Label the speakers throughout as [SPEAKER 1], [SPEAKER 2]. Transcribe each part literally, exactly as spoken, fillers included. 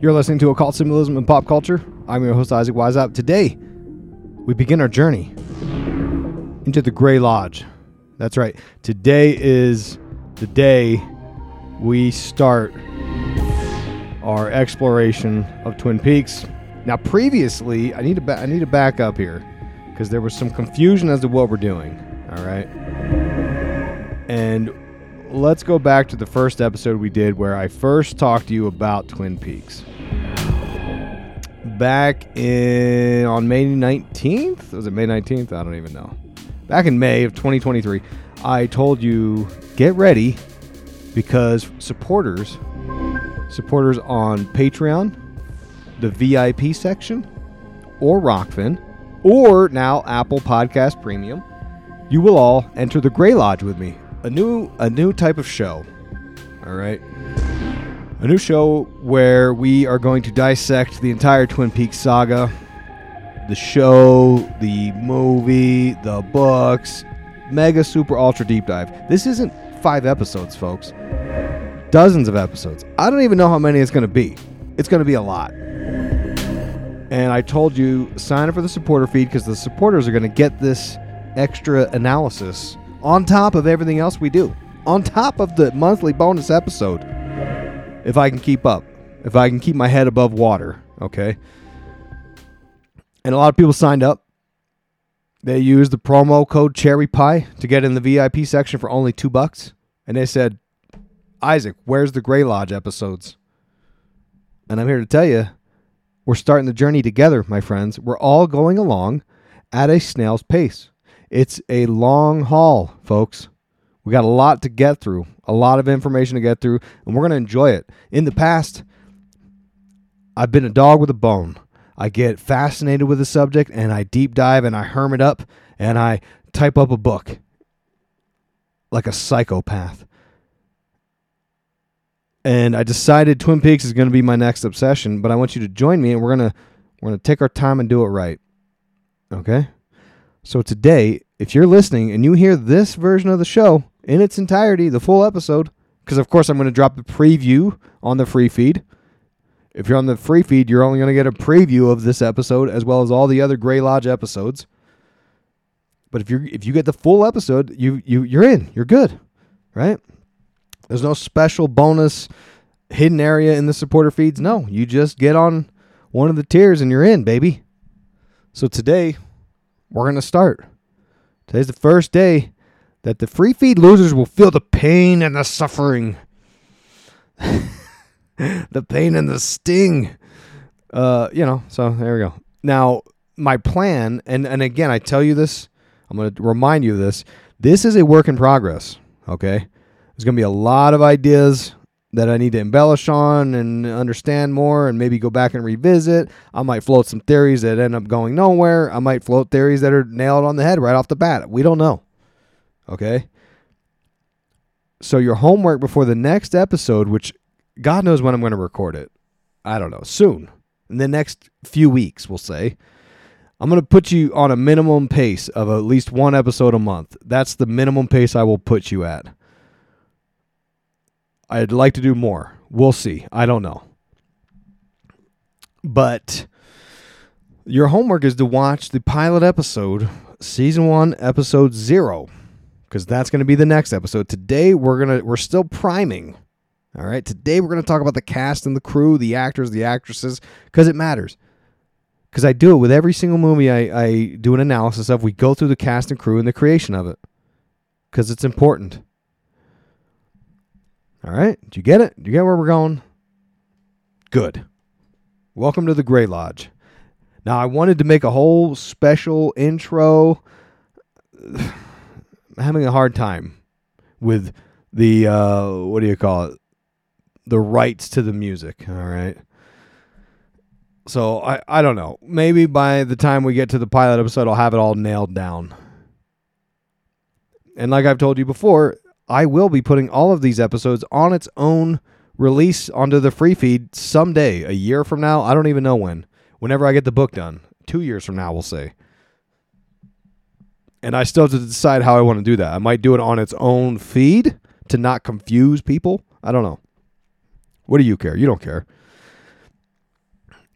[SPEAKER 1] You're listening to Occult Symbolism and Pop Culture. I'm your host, Isaac Weishaupt. Today, we begin our journey into the Grey Lodge. That's right. Today is the day we start our exploration of Twin Peaks. Now, previously, I need to ba- I need to back up here because there was some confusion as to what we're doing. All right, and let's go back to the first episode we did where I first talked to you about Twin Peaks. Back in on May nineteenth, was it May nineteenth? I don't even know. Back in May of twenty twenty-three, I told you get ready because supporters, supporters on Patreon, the V I P section, or Rockfin, or now Apple Podcast Premium, you will all enter the Grey Lodge with me. A new, a new type of show. All right. A new show where we are going to dissect the entire Twin Peaks saga, the show, the movie, the books, mega super ultra deep dive. This isn't five episodes, folks. Dozens of episodes. I don't even know how many it's going to be. It's going to be a lot. And I told you, sign up for the supporter feed because the supporters are going to get this extra analysis on top of everything else we do. On top of the monthly bonus episode. If I can keep up. If I can keep my head above water. Okay? And a lot of people signed up. They used the promo code CHERRYPIE to get in the V I P section for only two bucks. And they said, Isaac, where's the Grey Lodge episodes? And I'm here to tell you, we're starting the journey together, my friends. We're all going along at a snail's pace. It's a long haul, folks. We got a lot to get through, a lot of information to get through, and we're going to enjoy it. In the past, I've been a dog with a bone. I get fascinated with the subject, and I deep dive, and I hermit up, and I type up a book like a psychopath. And I decided Twin Peaks is going to be my next obsession, but I want you to join me, and we're going to we're going to take our time and do it right. Okay? So today, if you're listening and you hear this version of the show in its entirety, the full episode, because of course I'm going to drop the preview on the free feed. If you're on the free feed, you're only going to get a preview of this episode as well as all the other Grey Lodge episodes. But if you if you get the full episode, you you you're in. You're good, right? There's no special bonus hidden area in the supporter feeds. No, you just get on one of the tiers and you're in, baby. So today, we're going to start. Today's the first day that the free feed losers will feel the pain and the suffering. The pain and the sting. Uh, you know, so there we go. Now, my plan, and, and again, I tell you this, I'm going to remind you of this. This is a work in progress, okay? There's going to be a lot of ideas that I need to embellish on and understand more and maybe go back and revisit. I might float some theories that end up going nowhere. I might float theories that are nailed on the head right off the bat. We don't know. Okay? So your homework before the next episode, which God knows when I'm going to record it. I don't know. Soon. In the next few weeks, we'll say. I'm going to put you on a minimum pace of at least one episode a month. That's the minimum pace I will put you at. I'd like to do more. We'll see. I don't know. But your homework is to watch the pilot episode, season one, episode zero, because that's going to be the next episode. Today we're gonna we're still priming. All right. Today we're going to talk about the cast and the crew, the actors, the actresses, because it matters. Because I do it with every single movie I, I do an analysis of. We go through the cast and crew and the creation of it, because it's important. All right. Do you get it? Do you get where we're going? Good. Welcome to the Grey Lodge. Now, I wanted to make a whole special intro. I'm having a hard time with the, uh, what do you call it? The rights to the music. All right. So, I, I don't know. Maybe by the time we get to the pilot episode, I'll have it all nailed down. And like I've told you before, I will be putting all of these episodes on its own release onto the free feed someday, a year from now. I don't even know when. Whenever I get the book done. Two years from now, we'll say. And I still have to decide how I want to do that. I might do it on its own feed to not confuse people. I don't know. What do you care? You don't care.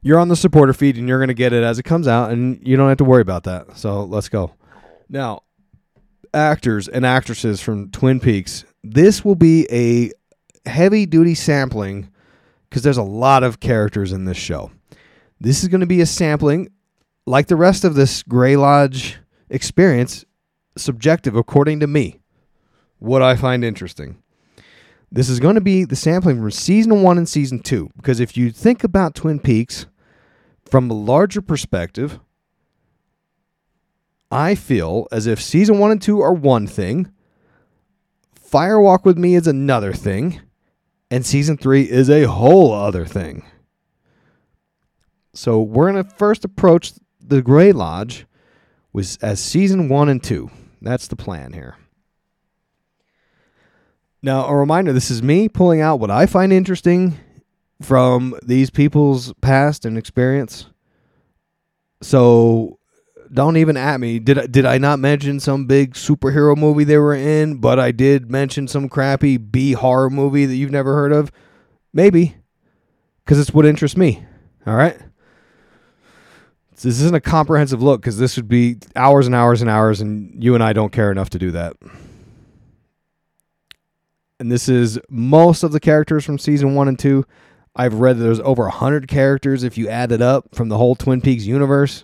[SPEAKER 1] you're on the supporter feed and you're going to get it as it comes out, and you don't have to worry about that. So let's go. Now, actors and actresses from Twin Peaks. This will be a heavy-duty sampling because there's a lot of characters in this show. This is going to be a sampling, like the rest of this Grey Lodge experience, subjective according to me, what I find interesting. This is going to be the sampling from season one and season two, because if you think about Twin Peaks from a larger perspective, I feel as if season one and two are one thing, Fire Walk with Me is another thing, and season three is a whole other thing. So we're going to first approach the Grey Lodge with, as season one and two. That's the plan here. Now, a reminder, this is me pulling out what I find interesting from these people's past and experience. So don't even at me. Did I, did I not mention some big superhero movie they were in, but I did mention some crappy B horror movie that you've never heard of? Maybe, because it's what interests me. All right? This isn't a comprehensive look, because this would be hours and hours and hours, and you and I don't care enough to do that. And this is most of the characters from season one and two. I've read that there's over one hundred characters if you add it up from the whole Twin Peaks universe.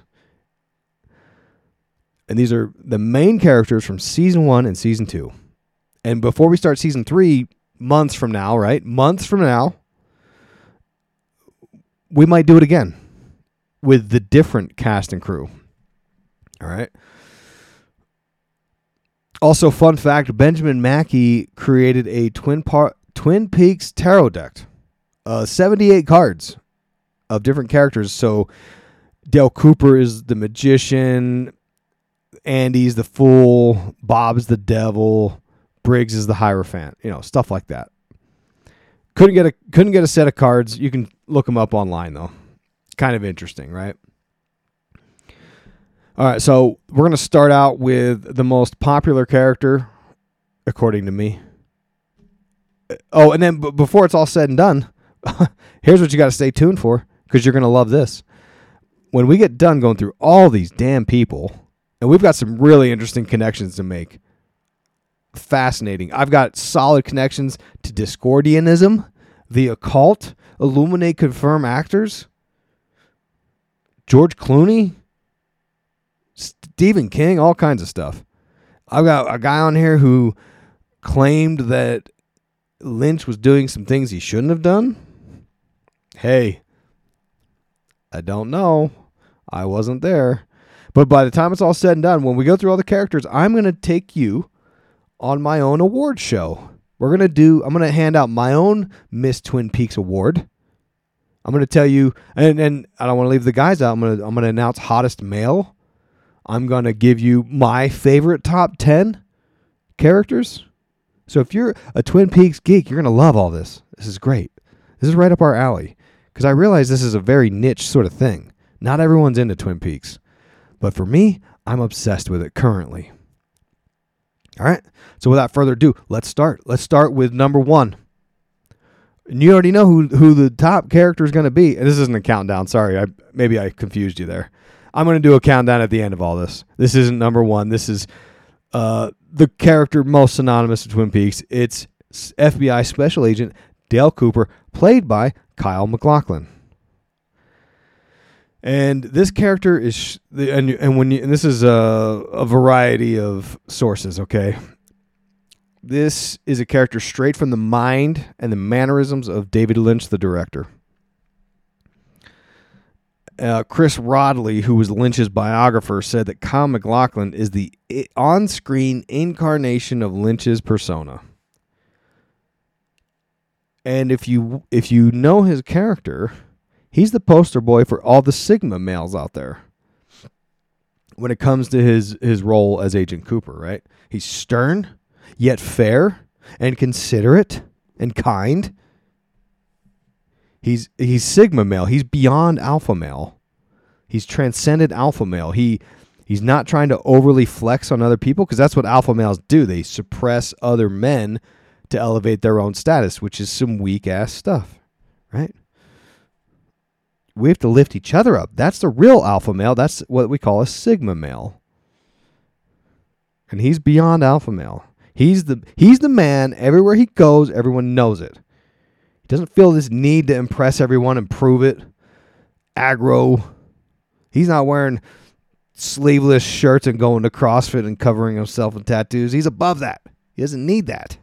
[SPEAKER 1] And these are the main characters from season one and season two. And before we start season three, months from now, right? Months from now, we might do it again with the different cast and crew. All right. Also, fun fact, Benjamin Mackey created a Twin, Par- Twin Peaks tarot deck. Uh, seventy-eight cards of different characters. So Dale Cooper is the magician, Andy's the fool, Bob's the devil, Briggs is the Hierophant. You know, stuff like that. Couldn't get a couldn't get a set of cards. You can look them up online, though. Kind of interesting, right? All right, so we're going to start out with the most popular character, according to me. Oh, and then b- before it's all said and done, here's what you got to stay tuned for, because you're going to love this. When we get done going through all these damn people, and we've got some really interesting connections to make. Fascinating. I've got solid connections to Discordianism, the occult, Illuminate confirm actors, George Clooney, Stephen King, all kinds of stuff. I've got a guy on here who claimed that Lynch was doing some things he shouldn't have done. Hey, I don't know. I wasn't there. But by the time it's all said and done, when we go through all the characters, I'm going to take you on my own award show. We're going to do, I'm going to hand out my own Miss Twin Peaks award. I'm going to tell you, and, and I don't want to leave the guys out. I'm going to, I'm going to announce hottest male. I'm going to give you my favorite top ten characters. So if you're a Twin Peaks geek, you're going to love all this. This is great. This is right up our alley. Because I realize this is a very niche sort of thing. Not everyone's into Twin Peaks. But for me, I'm obsessed with it currently. All right. So without further ado, let's start. Let's start with number one. And you already know who, who the top character is going to be. And this isn't a countdown. Sorry. I, maybe I confused you there. I'm going to do a countdown at the end of all this. This isn't number one. This is uh, the character most synonymous with Twin Peaks. It's F B I Special Agent Dale Cooper, played by Kyle MacLachlan. And this character is, and and when you, and this is a, a variety of sources. Okay, this is a character straight from the mind and the mannerisms of David Lynch, the director. Uh, Chris Rodley, who was Lynch's biographer, said that Kyle MacLachlan is the on-screen incarnation of Lynch's persona. And if you if you know his character, he's the poster boy for all the Sigma males out there when it comes to his, his role as Agent Cooper, right? He's stern, yet fair, and considerate, and kind. He's he's Sigma male. He's beyond alpha male. He's transcended alpha male. He he's not trying to overly flex on other people, because that's what alpha males do. They suppress other men to elevate their own status, which is some weak ass stuff, right? we have to lift each other up. That's the real alpha male. That's what we call a sigma male. And he's beyond alpha male. He's the he's the man. Everywhere he goes, everyone knows it. He doesn't feel this need to impress everyone and prove it. Aggro. He's not wearing sleeveless shirts and going to CrossFit and covering himself with tattoos. He's above that. He doesn't need that.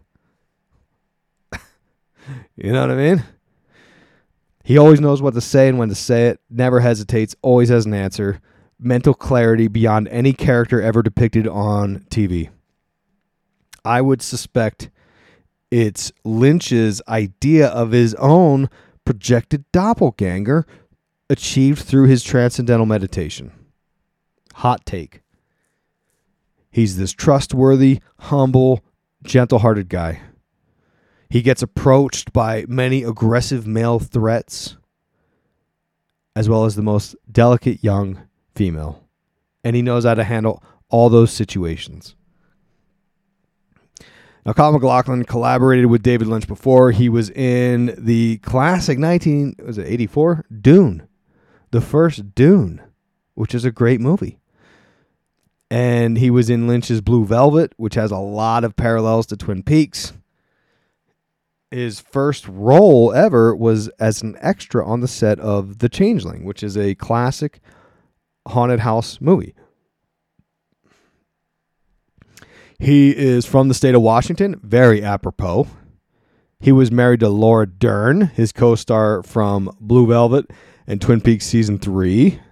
[SPEAKER 1] You know what I mean? He always knows what to say and when to say it. Never hesitates. Always has an answer. Mental clarity beyond any character ever depicted on T V. I would suspect it's Lynch's idea of his own projected doppelganger achieved through his transcendental meditation. Hot take. He's this trustworthy, humble, gentle-hearted guy. He gets approached by many aggressive male threats, as well as the most delicate young female. And he knows how to handle all those situations. Now, Kyle MacLachlan collaborated with David Lynch before. He was in the classic nineteen was it eighty-four Dune, the first Dune, which is a great movie. And he was in Lynch's Blue Velvet, which has a lot of parallels to Twin Peaks. His first role ever was as an extra on the set of The Changeling, which is a classic haunted house movie. He is from the state of Washington, very apropos. He was married to Laura Dern, his co-star from Blue Velvet and Twin Peaks Season three.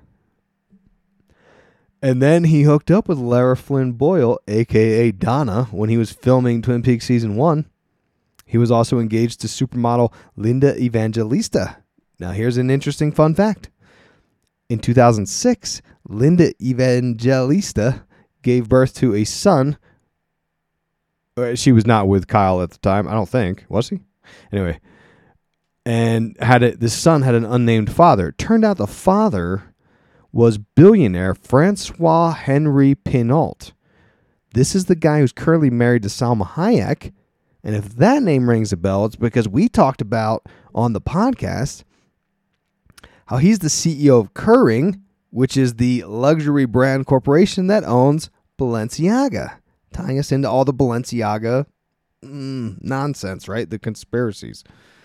[SPEAKER 1] And then he hooked up with Lara Flynn Boyle, a k a. Donna, when he was filming Twin Peaks Season one. He was also engaged to supermodel Linda Evangelista. Now, here's an interesting fun fact. In two thousand six, Linda Evangelista gave birth to a son. She was not with Kyle at the time, I don't think. Was he? Anyway. And had it, this son had an unnamed father. It turned out the father was billionaire Francois Henry Pinault. This is the guy who's currently married to Salma Hayek. And if that name rings a bell, it's because we talked about on the podcast how he's the C E O of Kering, which is the luxury brand corporation that owns Balenciaga, tying us into all the Balenciaga mm, nonsense, right? The conspiracies.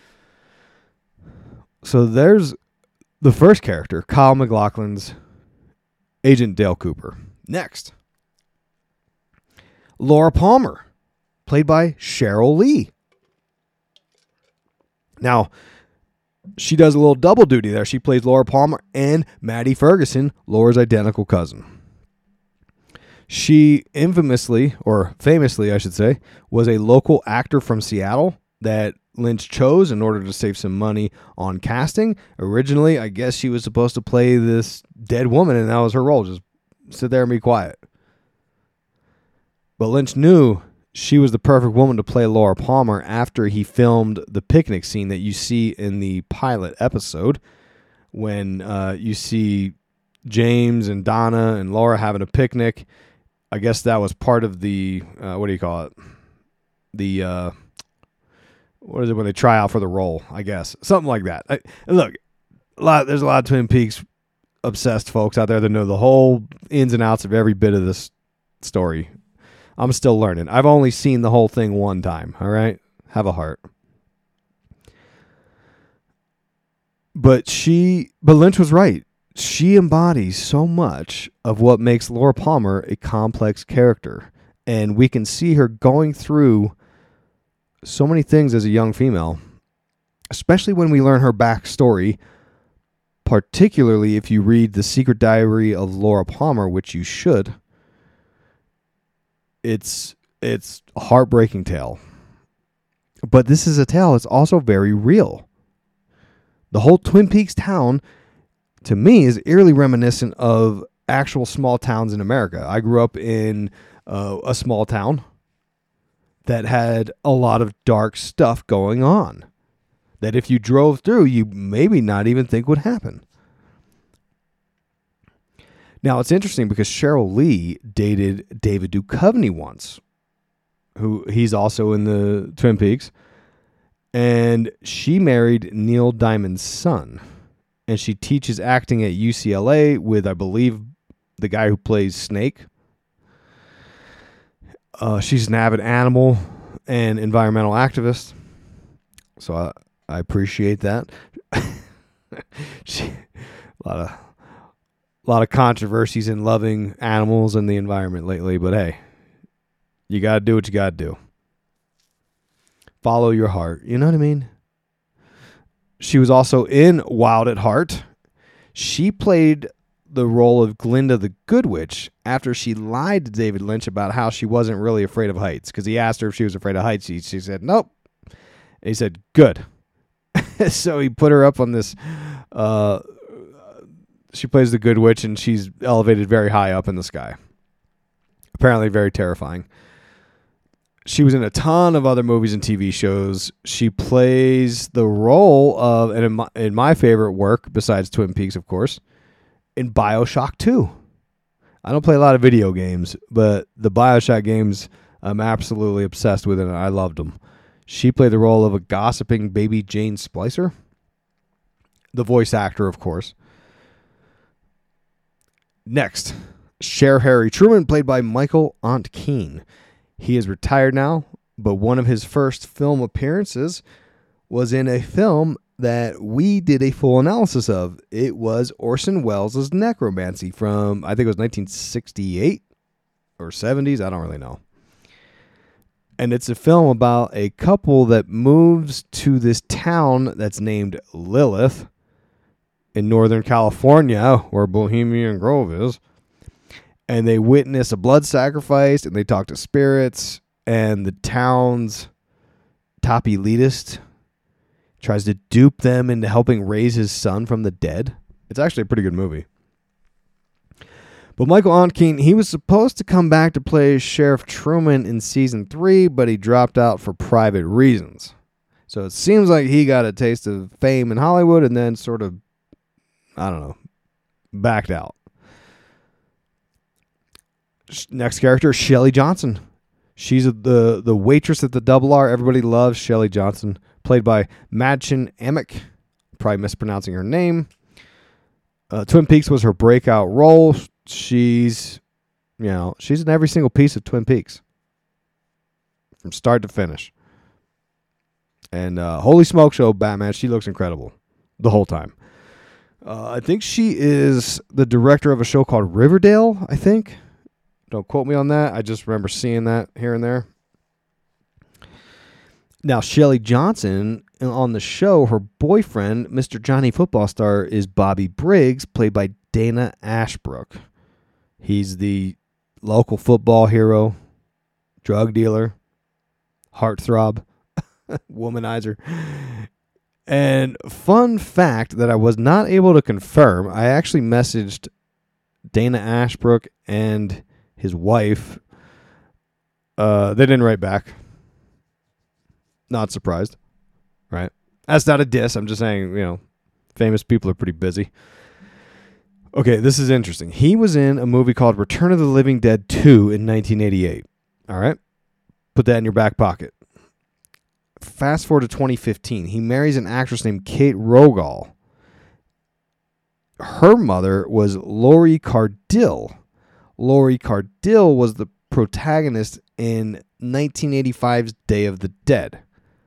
[SPEAKER 1] So there's the first character, Kyle MacLachlan's Agent Dale Cooper. Next, Laura Palmer, played by Cheryl Lee. Now, she does a little double duty there. She plays Laura Palmer and Maddie Ferguson, Laura's identical cousin. She infamously, or famously, I should say, was a local actor from Seattle that Lynch chose in order to save some money on casting. Originally, I guess she was supposed to play this dead woman, and that was her role. Just sit there and be quiet. But Lynch knew she was the perfect woman to play Laura Palmer after he filmed the picnic scene that you see in the pilot episode when uh, you see James and Donna and Laura having a picnic. I guess that was part of the, uh, what do you call it? The, uh, what is it when they try out for the role, I guess. Something like that. I, look, a lot, there's a lot of Twin Peaks obsessed folks out there that know the whole ins and outs of every bit of this story. I'm still learning. I've only seen the whole thing one time, all right? Have a heart. But she, but Lynch was right. She embodies so much of what makes Laura Palmer a complex character. And we can see her going through so many things as a young female, especially when we learn her backstory, particularly if you read The Secret Diary of Laura Palmer, which you should. It's it's a heartbreaking tale. But this is a tale that's also very real. The whole Twin Peaks town, to me, is eerily reminiscent of actual small towns in America. I grew up in uh, a small town that had a lot of dark stuff going on that if you drove through, you maybe not even think would happen. Now, it's interesting because Cheryl Lee dated David Duchovny once, who he's also in the Twin Peaks, and she married Neil Diamond's son. and she teaches acting at U C L A with, I believe, the guy who plays Snake. Uh, she's an avid animal and environmental activist, so I, I appreciate that. she, a lot of a lot of controversies in loving animals and the environment lately, but hey, you got to do what you got to do. Follow your heart. You know what I mean? She was also in Wild at Heart. She played the role of Glinda the Good Witch after she lied to David Lynch about how she wasn't really afraid of heights, because he asked her if she was afraid of heights. She, she said, nope. And he said, good. So he put her up on this. Uh, she plays the Good Witch, and she's elevated very high up in the sky. Apparently very terrifying. She was in a ton of other movies and T V shows. She plays the role of, and in my, in my favorite work, besides Twin Peaks, of course, in BioShock two. I don't play a lot of video games, but the BioShock games I'm absolutely obsessed with, and I loved them. She played the role of a gossiping baby Jane Splicer. The voice actor, of course. Next, Sheriff Harry Truman, played by Michael Ont Keane. He is retired now, but one of his first film appearances was in a film that we did a full analysis of. It was Orson Welles' Necromancy from, I think it was nineteen sixty-eight or seventies. I don't really know. And it's a film about a couple that moves to this town that's named Lilith in Northern California, where Bohemian Grove is. And they witness a blood sacrifice, and they talk to spirits, and the town's top elitist tries to dupe them into helping raise his son from the dead. It's actually a pretty good movie. But Michael Ont Keane, he was supposed to come back to play Sheriff Truman in season three, but he dropped out for private reasons. So it seems like he got a taste of fame in Hollywood and then sort of, I don't know, backed out. Next character, Shelley Johnson. She's the the waitress at the Double R. Everybody loves Shelley Johnson, played by Madchen Amick. Probably mispronouncing her name. Uh, Twin Peaks was her breakout role. She's, you know, she's in every single piece of Twin Peaks, from start to finish. And uh, holy smoke show, Batman, she looks incredible the whole time. Uh, I think she is the director of a show called Riverdale, I think. Don't quote me on that. I just remember seeing that here and there. Now, Shelley Johnson, on the show, her boyfriend, Mister Johnny Football Star, is Bobby Briggs, played by Dana Ashbrook. He's the local football hero, drug dealer, heartthrob, womanizer. And fun fact that I was not able to confirm, I actually messaged Dana Ashbrook and his wife. Uh, they didn't write back. Not surprised, right? That's not a diss. I'm just saying, you know, famous people are pretty busy. Okay, this is interesting. He was in a movie called Return of the Living Dead two in nineteen eighty-eight. All right? Put that in your back pocket. Fast forward to twenty fifteen. He marries an actress named Kate Rogal. Her mother was Laurie Cardill. Laurie Cardill was the protagonist in nineteen eighty-five's Day of the Dead.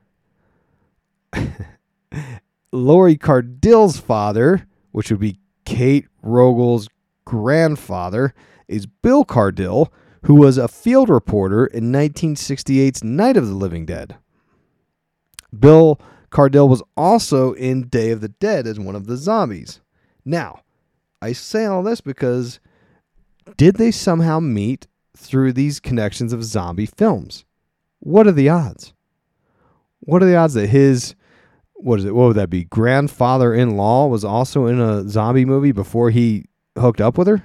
[SPEAKER 1] Laurie Cardill's father, which would be Kate Rogal's grandfather, is Bill Cardill, who was a field reporter in nineteen sixty-eight's Night of the Living Dead. Bill Cardill was also in Day of the Dead as one of the zombies. Now, I say all this because did they somehow meet through these connections of zombie films? What are the odds? What are the odds that his, what is it, what would that be, grandfather-in-law was also in a zombie movie before he hooked up with her?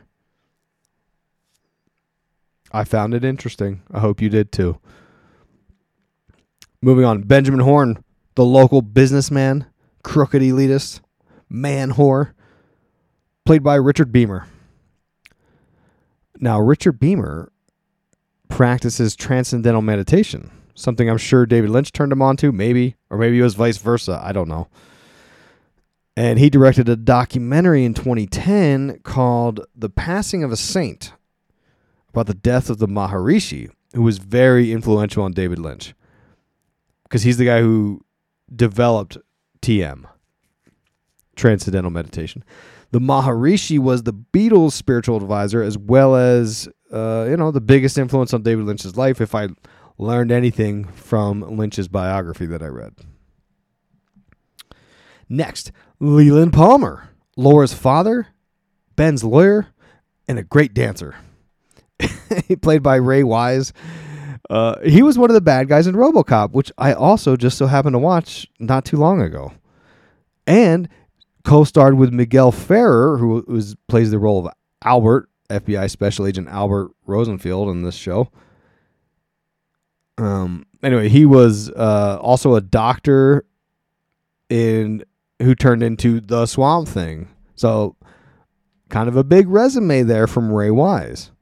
[SPEAKER 1] I found it interesting. I hope you did too. Moving on, Benjamin Horne, the local businessman, crooked elitist, man whore, played by Richard Beamer. Now, Richard Beamer practices transcendental meditation, something I'm sure David Lynch turned him on to, maybe, or maybe it was vice versa. I don't know. And he directed a documentary in twenty ten called The Passing of a Saint about the death of the Maharishi, who was very influential on David Lynch. Because he's the guy who developed T M, Transcendental Meditation. The Maharishi was the Beatles' spiritual advisor, as well as, uh, you know, the biggest influence on David Lynch's life, if I learned anything from Lynch's biography that I read. Next, Leland Palmer, Laura's father, Ben's lawyer, and a great dancer. He played by Ray Wise. Uh, he was one of the bad guys in RoboCop, which I also just so happened to watch not too long ago. And co-starred with Miguel Ferrer, who was, plays the role of Albert, F B I Special Agent Albert Rosenfield in this show. Um. Anyway, he was uh, also a doctor in who turned into the Swamp Thing. So, kind of a big resume there from Ray Wise.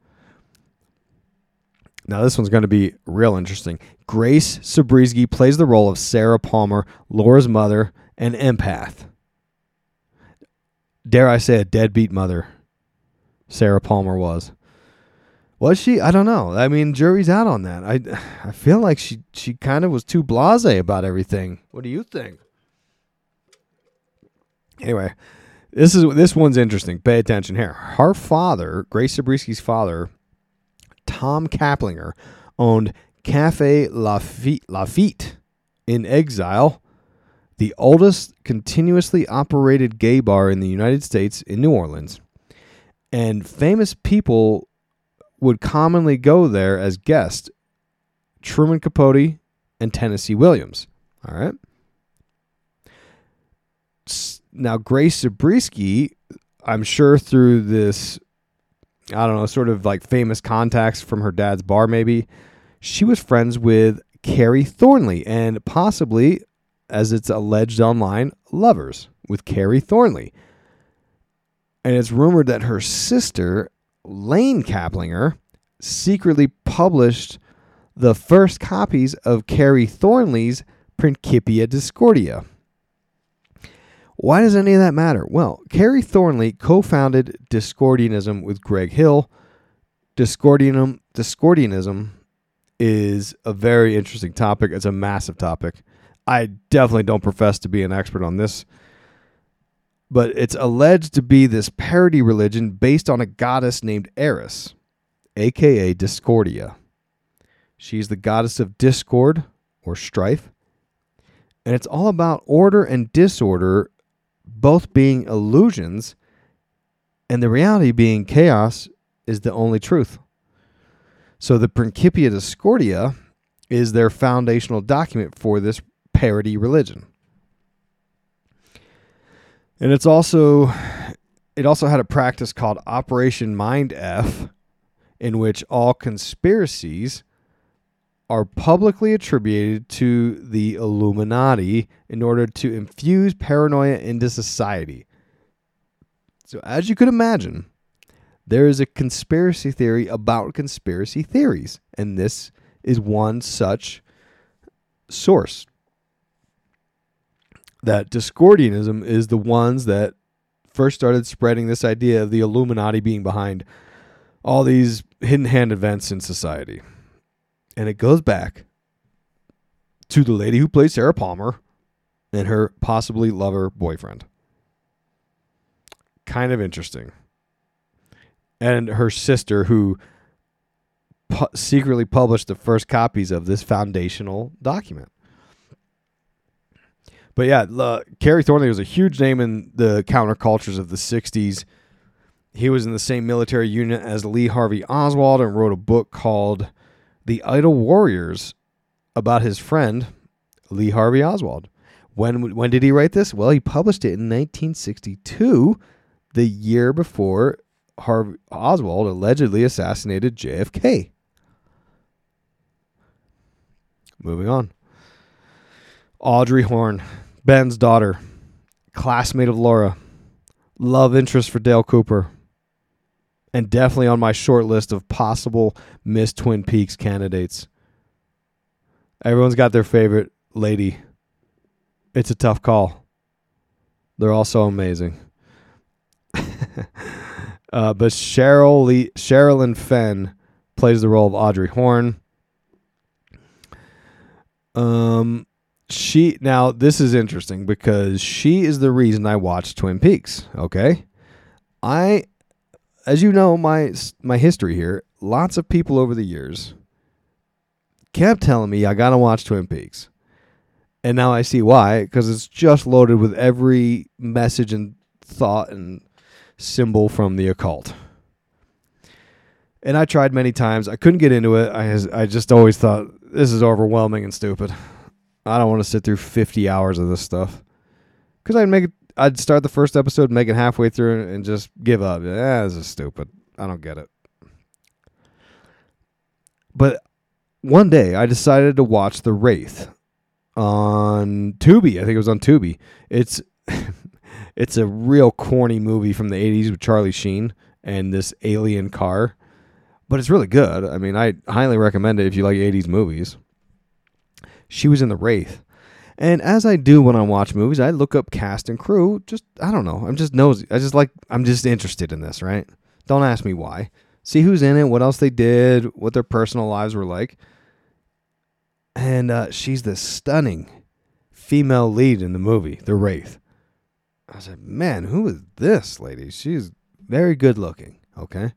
[SPEAKER 1] Now, this one's going to be real interesting. Grace Zabriskie plays the role of Sarah Palmer, Laura's mother, an empath. Dare I say a deadbeat mother, Sarah Palmer was. Was she? I don't know. I mean, jury's out on that. I I feel like she, she kind of was too blasé about everything. What do you think? Anyway, this is this one's interesting. Pay attention here. Her father, Grace Zabriskie's father, Tom Kaplinger, owned Cafe Lafitte, Lafitte in Exile, the oldest continuously operated gay bar in the United States in New Orleans. And famous people would commonly go there as guests. Truman Capote and Tennessee Williams. All right. Now, Grace Zabriskie, I'm sure through this, I don't know, sort of like famous contacts from her dad's bar maybe, she was friends with Carrie Thornley and possibly, as it's alleged online, lovers with Carrie Thornley. And it's rumored that her sister, Lane Kaplinger, secretly published the first copies of Carrie Thornley's Principia Discordia. Why does any of that matter? Well, Carrie Thornley co-founded Discordianism with Greg Hill. Discordianism, Discordianism is a very interesting topic. It's a massive topic. I definitely don't profess to be an expert on this, but it's alleged to be this parody religion based on a goddess named Eris, a k a. Discordia. She's the goddess of discord or strife, and it's all about order and disorder both being illusions, and the reality being chaos is the only truth. So the Principia Discordia is their foundational document for this parody religion. And it's also, it also had a practice called Operation Mind F, in which all conspiracies are publicly attributed to the Illuminati in order to infuse paranoia into society. So as you could imagine, there is a conspiracy theory about conspiracy theories, and this is one such source. That Discordianism is the ones that first started spreading this idea of the Illuminati being behind all these hidden hand events in society. And it goes back to the lady who played Sarah Palmer and her possibly lover boyfriend. Kind of interesting. And her sister, who pu- secretly published the first copies of this foundational document. But yeah, uh, Carrie Thornley was a huge name in the countercultures of the sixties. He was in the same military unit as Lee Harvey Oswald and wrote a book called The Idle Warriors about his friend, Lee Harvey Oswald. When when did he write this? Well, he published it in nineteen sixty-two, the year before Harvey Oswald allegedly assassinated J F K. Moving on. Audrey Horne, Ben's daughter, classmate of Laura, love interest for Dale Cooper, and definitely on my short list of possible Miss Twin Peaks candidates. Everyone's got their favorite lady. It's a tough call. They're all so amazing. uh, but Cheryl Lee, Sherilyn Fenn plays the role of Audrey Horne. Um, she now this is interesting because she is the reason I watched Twin Peaks. Okay, I, as you know, my my history here. Lots of people over the years kept telling me I gotta watch Twin Peaks, and now I see why. Because it's just loaded with every message and thought and symbol from the occult. And I tried many times. I couldn't get into it. I has, I just always thought, this is overwhelming and stupid. I don't want to sit through fifty hours of this stuff. Because I'd make it, I'd start the first episode, make it halfway through, and just give up. Yeah, this is stupid. I don't get it. But one day, I decided to watch The Wraith on Tubi. I think it was on Tubi. It's it's a real corny movie from the eighties with Charlie Sheen and this alien car. But it's really good. I mean, I highly recommend it if you like eighties movies. She was in The Wraith. And as I do when I watch movies, I look up cast and crew. Just, I don't know. I'm just nosy. I just like, I'm just interested in this, right? Don't ask me why. See who's in it, what else they did, what their personal lives were like. And uh, she's the stunning female lead in the movie, The Wraith. I was like, man, who is this lady? She's very good looking, okay?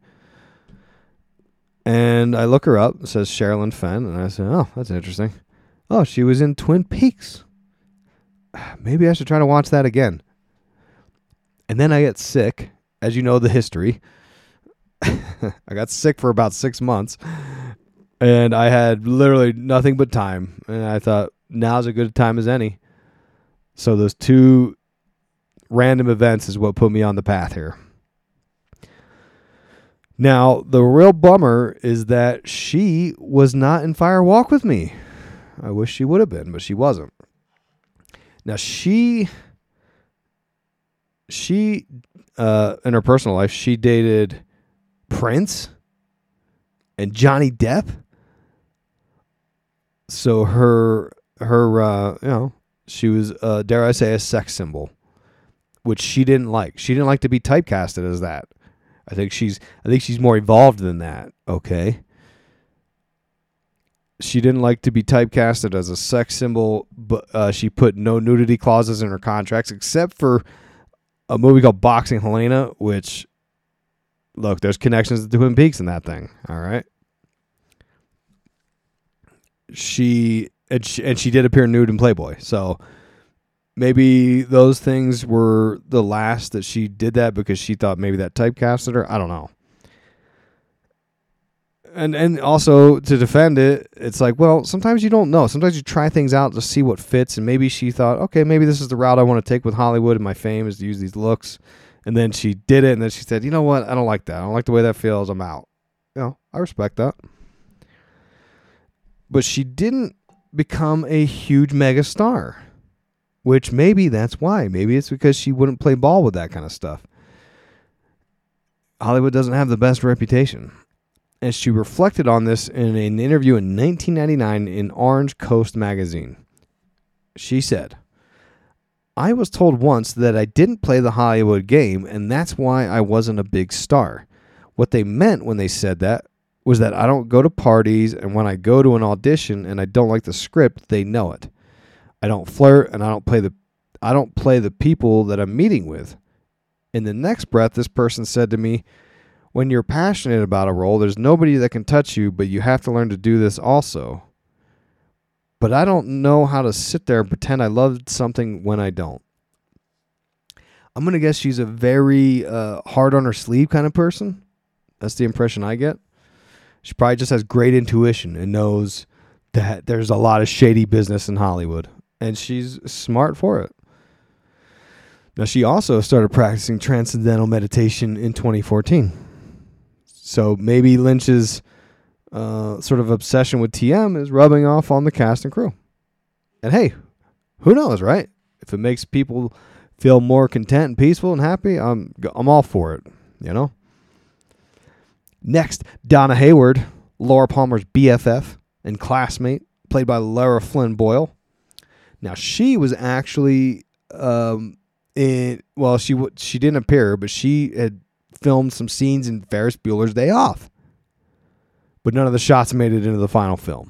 [SPEAKER 1] And I look her up. It says Sherilyn Fenn. And I said, oh, that's interesting. Oh, she was in Twin Peaks. Maybe I should try to watch that again. And then I get sick. As you know, the history. I got sick for about six months. And I had literally nothing but time. And I thought, now's as good a time as any. So those two random events is what put me on the path here. Now, the real bummer is that she was not in Fire Walk with Me. I wish she would have been, but she wasn't. Now, she, she, uh, in her personal life, she dated Prince and Johnny Depp. So her, her, uh, you know, she was, uh, dare I say, a sex symbol, which she didn't like. She didn't like to be typecasted as that. I think she's I think she's more evolved than that, okay? She didn't like to be typecasted as a sex symbol, but uh, she put no nudity clauses in her contracts, except for a movie called Boxing Helena, which, look, there's connections to Twin Peaks in that thing, all right? She and she, and she did appear nude in Playboy, so maybe those things were the last that she did that because she thought maybe that typecasted her. I don't know. And and also to defend it, it's like, well, sometimes you don't know. Sometimes you try things out to see what fits. And maybe she thought, okay, maybe this is the route I want to take with Hollywood and my fame is to use these looks. And then she did it. And then she said, you know what? I don't like that. I don't like the way that feels. I'm out. You know, I respect that. But she didn't become a huge mega star. Which maybe that's why. Maybe it's because she wouldn't play ball with that kind of stuff. Hollywood doesn't have the best reputation. And she reflected on this in an interview in nineteen ninety-nine in Orange Coast magazine. She said, I was told once that I didn't play the Hollywood game, and that's why I wasn't a big star. What they meant when they said that was that I don't go to parties, and when I go to an audition and I don't like the script, they know it. I don't flirt, and I don't play the I don't play the people that I'm meeting with. In the next breath, this person said to me, when you're passionate about a role, there's nobody that can touch you, but you have to learn to do this also. But I don't know how to sit there and pretend I loved something when I don't. I'm going to guess she's a very uh, hard on her sleeve kind of person. That's the impression I get. She probably just has great intuition and knows that there's a lot of shady business in Hollywood. And she's smart for it. Now, she also started practicing transcendental meditation in twenty fourteen. So maybe Lynch's uh, sort of obsession with T M is rubbing off on the cast and crew. And hey, who knows, right? If it makes people feel more content and peaceful and happy, I'm I'm all for it, you know? Next, Donna Hayward, Laura Palmer's B F F and classmate, played by Lara Flynn Boyle. Now, she was actually um, in well, she w- she didn't appear, but she had filmed some scenes in Ferris Bueller's Day Off. But none of the shots made it into the final film.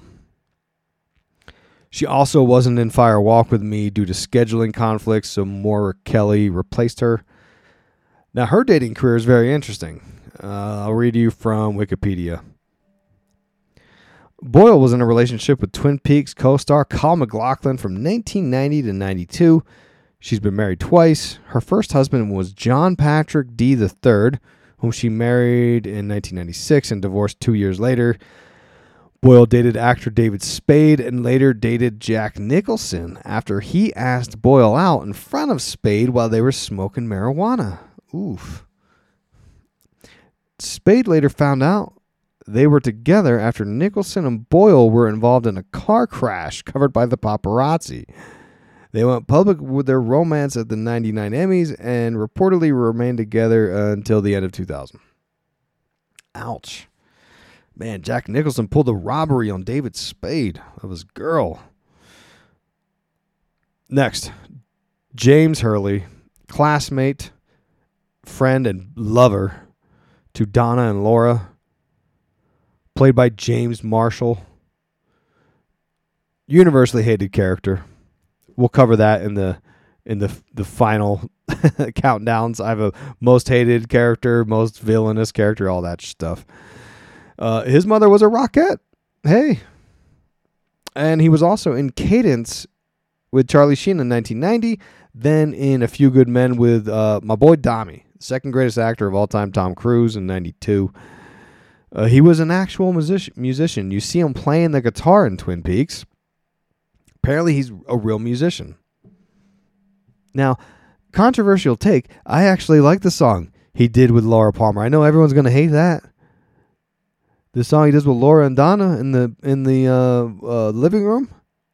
[SPEAKER 1] She also wasn't in Fire Walk with Me due to scheduling conflicts, so Moira Kelly replaced her. Now, her dating career is very interesting. Uh, I'll read you from Wikipedia. Boyle was in a relationship with Twin Peaks co-star Kyle MacLachlan from nineteen ninety to ninety-two. She's been married twice. Her first husband was John Patrick D. the third, whom she married in nineteen ninety-six and divorced two years later. Boyle dated actor David Spade and later dated Jack Nicholson after he asked Boyle out in front of Spade while they were smoking marijuana. Oof. Spade later found out they were together after Nicholson and Boyle were involved in a car crash covered by the paparazzi. They went public with their romance at the ninety-nine Emmys and reportedly remained together until the end of two thousand. Ouch. Man, Jack Nicholson pulled a robbery on David Spade of his girl. Next, James Hurley, classmate, friend, and lover to Donna and Laura, played by James Marshall. Universally hated character. We'll cover that in the in the the final countdowns. I have a most hated character, most villainous character, all that stuff. Uh, his mother was a rockette. Hey. And he was also in Cadence with Charlie Sheen in nineteen ninety, then in A Few Good Men with uh, my boy Dami, second greatest actor of all time, Tom Cruise, in ninety-two. Uh, he was an actual music- musician. You see him playing the guitar in Twin Peaks. Apparently, he's a real musician. Now, controversial take, I actually like the song he did with Laura Palmer. I know everyone's going to hate that. The song he does with Laura and Donna in the in the uh, uh, living room.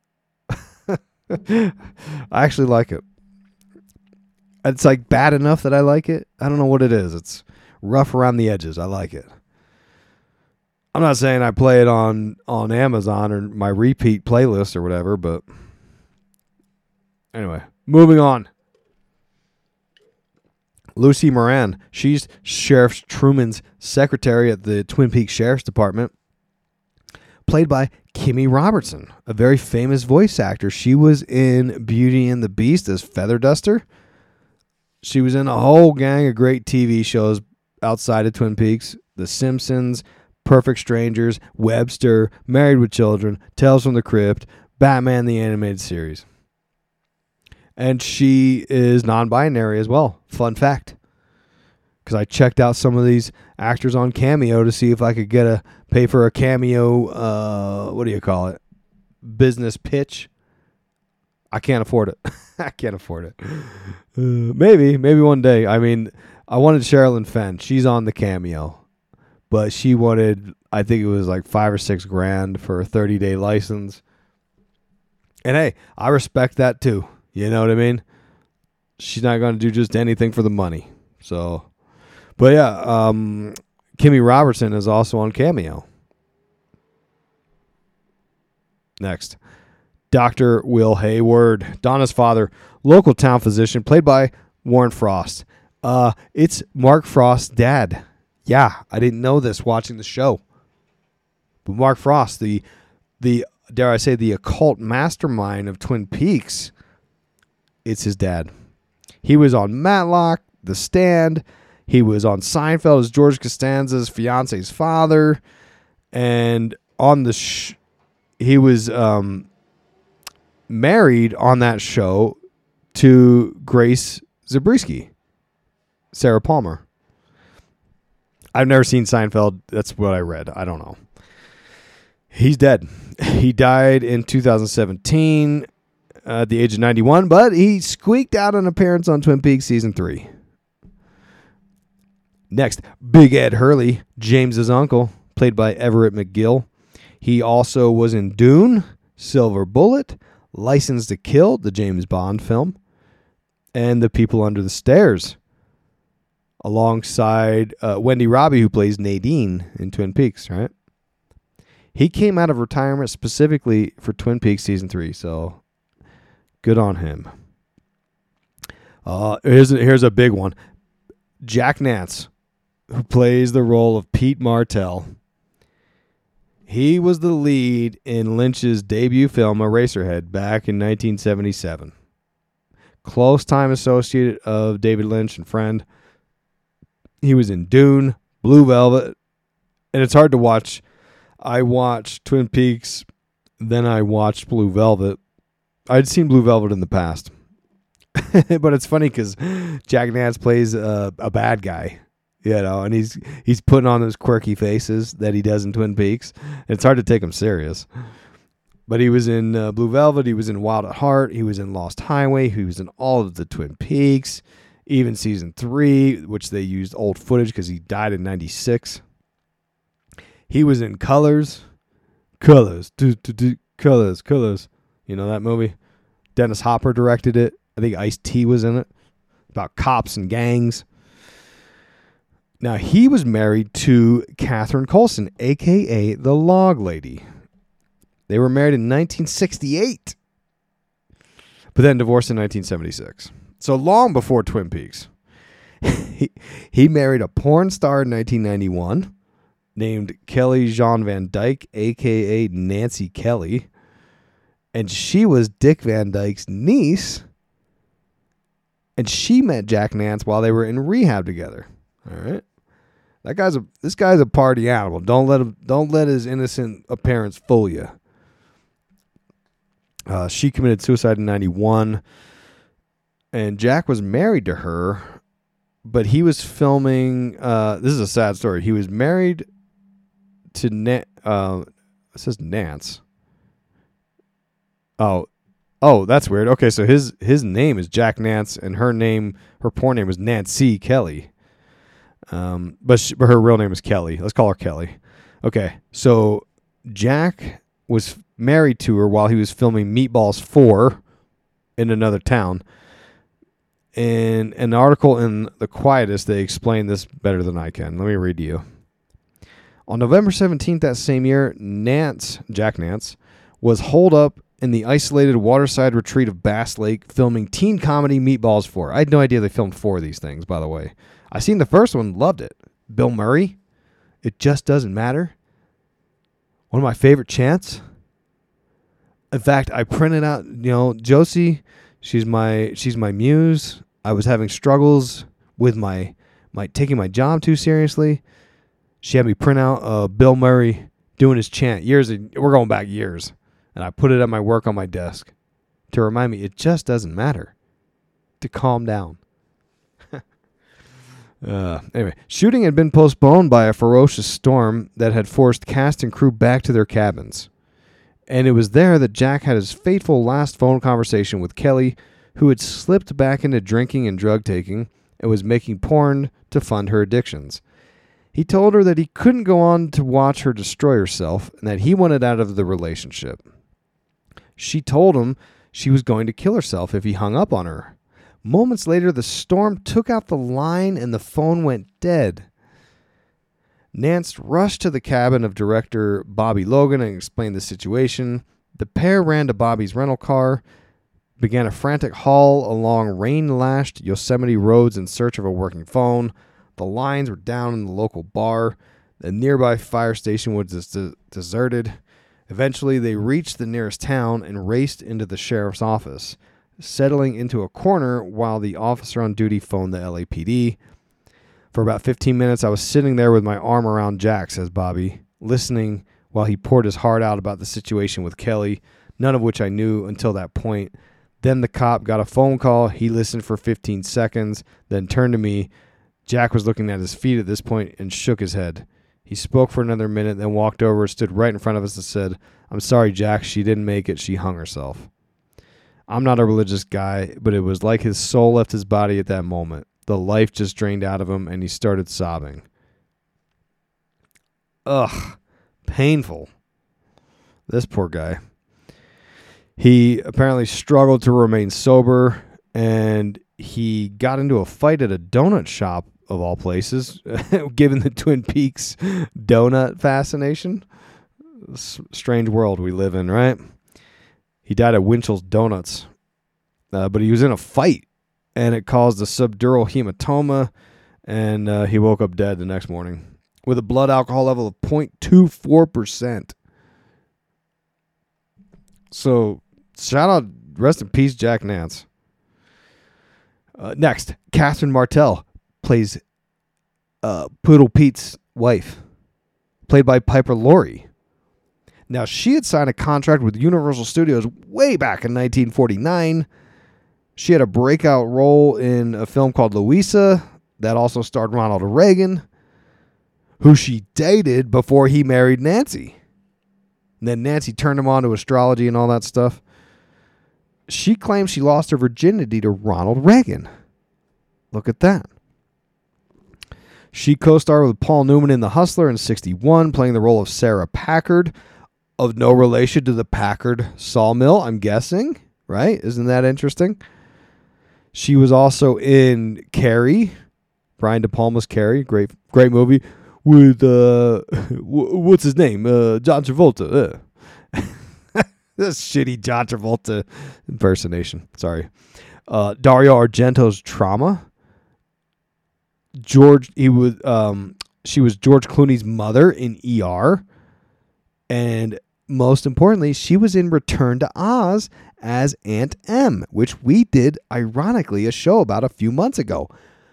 [SPEAKER 1] I actually like it. It's like bad enough that I like it. I don't know what it is. It's rough around the edges. I like it. I'm not saying I play it on, on Amazon or my repeat playlist or whatever, but anyway, moving on. Lucy Moran, she's Sheriff Truman's secretary at the Twin Peaks Sheriff's Department, played by Kimmy Robertson, a very famous voice actor. She was in Beauty and the Beast as Feather Duster. She was in a whole gang of great T V shows outside of Twin Peaks. The Simpsons, Perfect Strangers, Webster, Married with Children, Tales from the Crypt, Batman the Animated Series. And she is non-binary as well. Fun fact. Because I checked out some of these actors on Cameo to see if I could get a pay for a Cameo, uh, what do you call it? Business pitch. I can't afford it. I can't afford it. Uh, maybe, maybe one day. I mean, I wanted Sherilyn Fenn. She's on the Cameo. But she wanted, I think it was like five or six grand for a thirty-day license. And hey, I respect that too. You know what I mean? She's not going to do just anything for the money. So, but yeah, um, Kimmy Robertson is also on Cameo. Next, Doctor Will Hayward, Donna's father, local town physician, played by Warren Frost. Uh, it's Mark Frost's dad. Yeah, I didn't know this watching the show. But Mark Frost, the, the dare I say, the occult mastermind of Twin Peaks, it's his dad. He was on Matlock, The Stand. He was on Seinfeld as George Costanza's fiance's father. And on the sh- he was um, married on that show to Grace Zabriskie, Sarah Palmer. I've never seen Seinfeld. That's what I read. I don't know. He's dead. He died in two thousand seventeen uh, at the age of ninety-one, but he squeaked out an appearance on Twin Peaks Season three. Next, Big Ed Hurley, James's uncle, played by Everett McGill. He also was in Dune, Silver Bullet, License to Kill, the James Bond film, and The People Under the Stairs, alongside uh, Wendy Robbie, who plays Nadine in Twin Peaks, right? He came out of retirement specifically for Twin Peaks Season three, so good on him. Uh, here's a, here's a big one. Jack Nance, who plays the role of Pete Martell. He was the lead in Lynch's debut film, Eraserhead, back in nineteen seventy-seven. Close time associate of David Lynch and friend. He was in Dune, Blue Velvet, and it's hard to watch. I watched Twin Peaks, then I watched Blue Velvet. I'd seen Blue Velvet in the past. But it's funny because Jack Nance plays a, a bad guy, you know, and he's he's putting on those quirky faces that he does in Twin Peaks. It's hard to take him serious. But he was in uh, Blue Velvet. He was in Wild at Heart. He was in Lost Highway. He was in all of the Twin Peaks, even season three, which they used old footage because he died in ninety-six. He was in Colors. Colors. Do, do, do, Colors. Colors. You know that movie? Dennis Hopper directed it. I think Ice-T was in it. About cops and gangs. Now, he was married to Catherine Coulson, a k a. the Log Lady. They were married in nineteen sixty-eight, but then divorced in nineteen seventy-six. So long before Twin Peaks. he, he married a porn star in nineteen ninety-one named Kelly Jean Van Dyke, a k a. Nancy Kelly. And she was Dick Van Dyke's niece. And she met Jack Nance while they were in rehab together. All right. That guy's a this guy's a party animal. Don't let him don't let his innocent appearance fool you. Uh, she committed suicide in ninety-one, and Jack was married to her, but he was filming. Uh, this is a sad story. He was married to Na- uh, it says Nance. Oh, oh, that's weird. Okay, so his his name is Jack Nance, and her name, her porn name was Nancy Kelly. Um, but, she, but her real name is Kelly. Let's call her Kelly. Okay, so Jack was married to her while he was filming Meatballs four in another town. In an article in The Quietist, they explain this better than I can. Let me read to you. On November seventeenth that same year, Nance, Jack Nance, was holed up in the isolated waterside retreat of Bass Lake filming teen comedy Meatballs four. I had no idea they filmed four of these things, by the way. I seen the first one, loved it. Bill Murray, It Just Doesn't Matter. One of my favorite chants. In fact, I printed out, you know, Josie, she's my she's my muse. I was having struggles with my my taking my job too seriously. She had me print out uh, Bill Murray doing his chant. Years, we're going back years. And I put it at my work on my desk to remind me it just doesn't matter. To calm down. Uh, anyway, shooting had been postponed by a ferocious storm that had forced cast and crew back to their cabins. And it was there that Jack had his fateful last phone conversation with Kelly, who had slipped back into drinking and drug taking and was making porn to fund her addictions. He told her that he couldn't go on to watch her destroy herself and that he wanted out of the relationship. She told him she was going to kill herself if he hung up on her. Moments later, the storm took out the line and the phone went dead. Nance rushed to the cabin of director Bobby Logan and explained the situation. The pair ran to Bobby's rental car, began a frantic haul along rain-lashed Yosemite roads in search of a working phone. The lines were down in the local bar. The nearby fire station was des- deserted. Eventually, they reached the nearest town and raced into the sheriff's office, settling into a corner while the officer on duty phoned the L A P D. For about fifteen minutes, I was sitting there with my arm around Jack, says Bobby, listening while he poured his heart out about the situation with Kelly, none of which I knew until that point. Then the cop got a phone call. He listened for fifteen seconds, then turned to me. Jack was looking at his feet at this point and shook his head. He spoke for another minute, then walked over, stood right in front of us and said, "I'm sorry, Jack. She didn't make it. She hung herself." I'm not a religious guy, but it was like his soul left his body at that moment. The life just drained out of him, and he started sobbing. Ugh. Painful. This poor guy. He apparently struggled to remain sober, and he got into a fight at a donut shop, of all places, given the Twin Peaks donut fascination. S- strange world we live in, right? He died at Winchell's Donuts, uh, but he was in a fight and it caused a subdural hematoma, and uh, he woke up dead the next morning with a blood alcohol level of zero point two four percent. So, shout out, rest in peace, Jack Nance. Uh, next, Catherine Martell plays uh, Poodle Pete's wife, played by Piper Laurie. Now, she had signed a contract with Universal Studios way back in nineteen forty-nine. She had a breakout role in a film called Louisa that also starred Ronald Reagan, who she dated before he married Nancy. And then Nancy turned him on to astrology and all that stuff. She claims she lost her virginity to Ronald Reagan. Look at that. She co-starred with Paul Newman in The Hustler in sixty-one, playing the role of Sarah Packard, of no relation to the Packard sawmill, I'm guessing, right? Isn't that interesting? She was also in Carrie, Brian De Palma's Carrie, great great movie, with, uh, what's his name? Uh, John Travolta. Uh. This shitty John Travolta impersonation. Sorry. Uh, Dario Argento's Trauma. George, he was, um, she was George Clooney's mother in E R. And most importantly, she was in Return to Oz as Aunt Em, which we did, ironically, a show about a few months ago.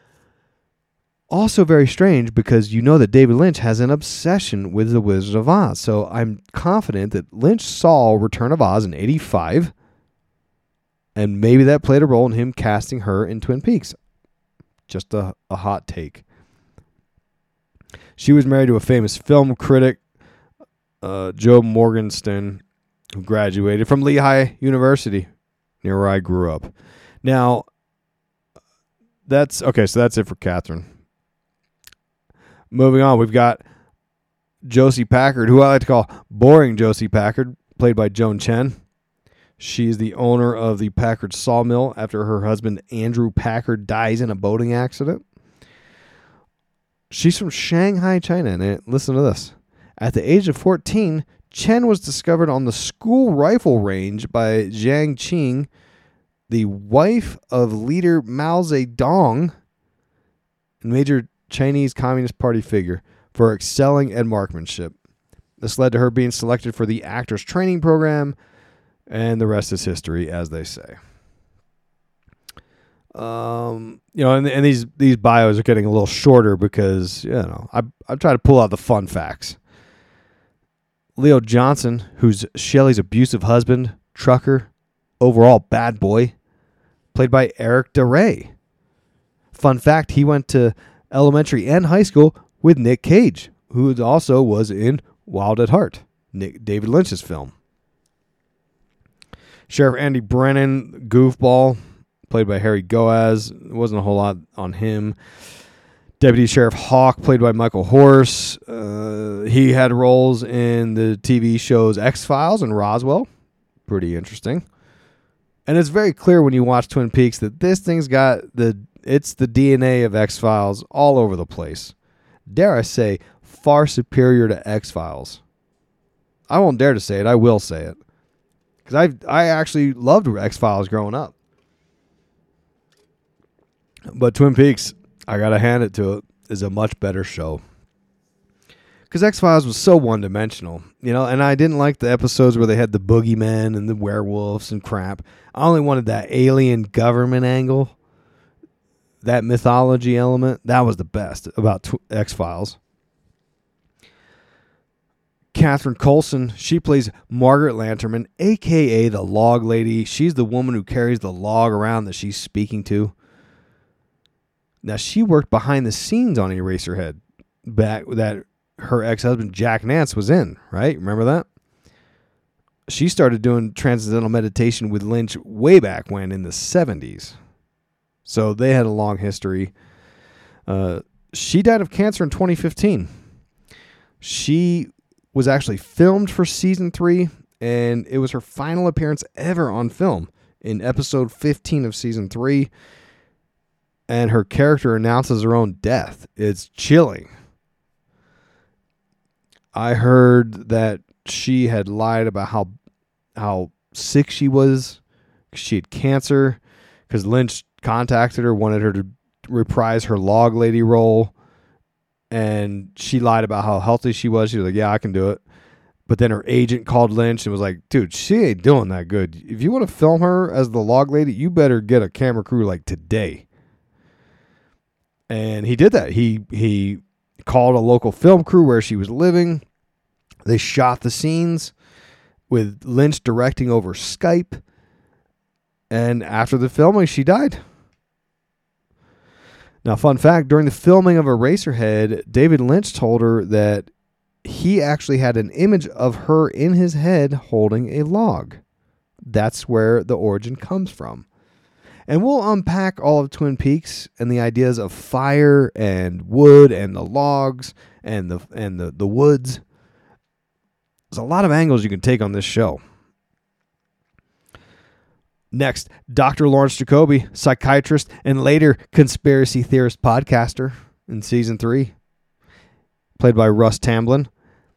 [SPEAKER 1] Also very strange because you know that David Lynch has an obsession with The Wizard of Oz. So I'm confident that Lynch saw Return of Oz in eighty-five, and maybe that played a role in him casting her in Twin Peaks. Just a, a hot take. She was married to a famous film critic, uh, Joe Morgenstern, who graduated from Lehigh University, near where I grew up. Now, that's okay. So that's it for Catherine. Moving on, we've got Josie Packard, who I like to call Boring Josie Packard, played by Joan Chen. She's the owner of the Packard Sawmill after her husband Andrew Packard dies in a boating accident. She's from Shanghai, China, and listen to this. At the age of fourteen, Chen was discovered on the school rifle range by Jiang Qing, the wife of leader Mao Zedong, and major Chinese Communist Party figure, for excelling at marksmanship. This led to her being selected for the actors training program, and the rest is history, as they say. Um, you know, and, and these these bios are getting a little shorter because, you know, I I try to pull out the fun facts. Leo Johnson, who's Shelley's abusive husband, trucker, overall bad boy, played by Eric DeRay. Fun fact, he went to elementary and high school with Nick Cage, who also was in Wild at Heart, Nick, David Lynch's film. Sheriff Andy Brennan, goofball, played by Harry Goaz. There wasn't a whole lot on him. Deputy Sheriff Hawk, played by Michael Horse. Uh, he had roles in the T V shows X-Files and Roswell. Pretty interesting. And it's very clear when you watch Twin Peaks that this thing's got the it's the D N A of X-Files all over the place. Dare I say, far superior to X-Files. I won't dare to say it. I will say it. Because I I actually loved X-Files growing up. But Twin Peaks, I got to hand it to it, is a much better show. Because X-Files was so one-dimensional, you know, and I didn't like the episodes where they had the boogeymen and the werewolves and crap. I only wanted that alien government angle, that mythology element. That was the best about tw- X-Files. Catherine Coulson, she plays Margaret Lanterman, a k a the log lady. She's the woman who carries the log around that she's speaking to. Now, she worked behind the scenes on Eraserhead back that her ex-husband Jack Nance was in, right? Remember that? She started doing transcendental meditation with Lynch way back when in the seventies. So they had a long history. Uh, she died of cancer in twenty fifteen. She was actually filmed for season three, and it was her final appearance ever on film in episode fifteen of season three. And her character announces her own death. It's chilling. I heard that she had lied about how how sick she was. She had cancer because Lynch contacted her, wanted her to reprise her log lady role, and she lied about how healthy she was. She was like, yeah, I can do it. But then her agent called Lynch and was like, dude, she ain't doing that good. If you want to film her as the log lady, you better get a camera crew like today. And he did that. He he called a local film crew where she was living. They shot the scenes with Lynch directing over Skype. And after the filming, she died. Now, fun fact, during the filming of Eraserhead, David Lynch told her that he actually had an image of her in his head holding a log. That's where the origin comes from. And we'll unpack all of Twin Peaks and the ideas of fire and wood and the logs and the and the, the woods. There's a lot of angles you can take on this show. Next, Doctor Lawrence Jacoby, psychiatrist and later conspiracy theorist podcaster in season three, played by Russ Tamblyn.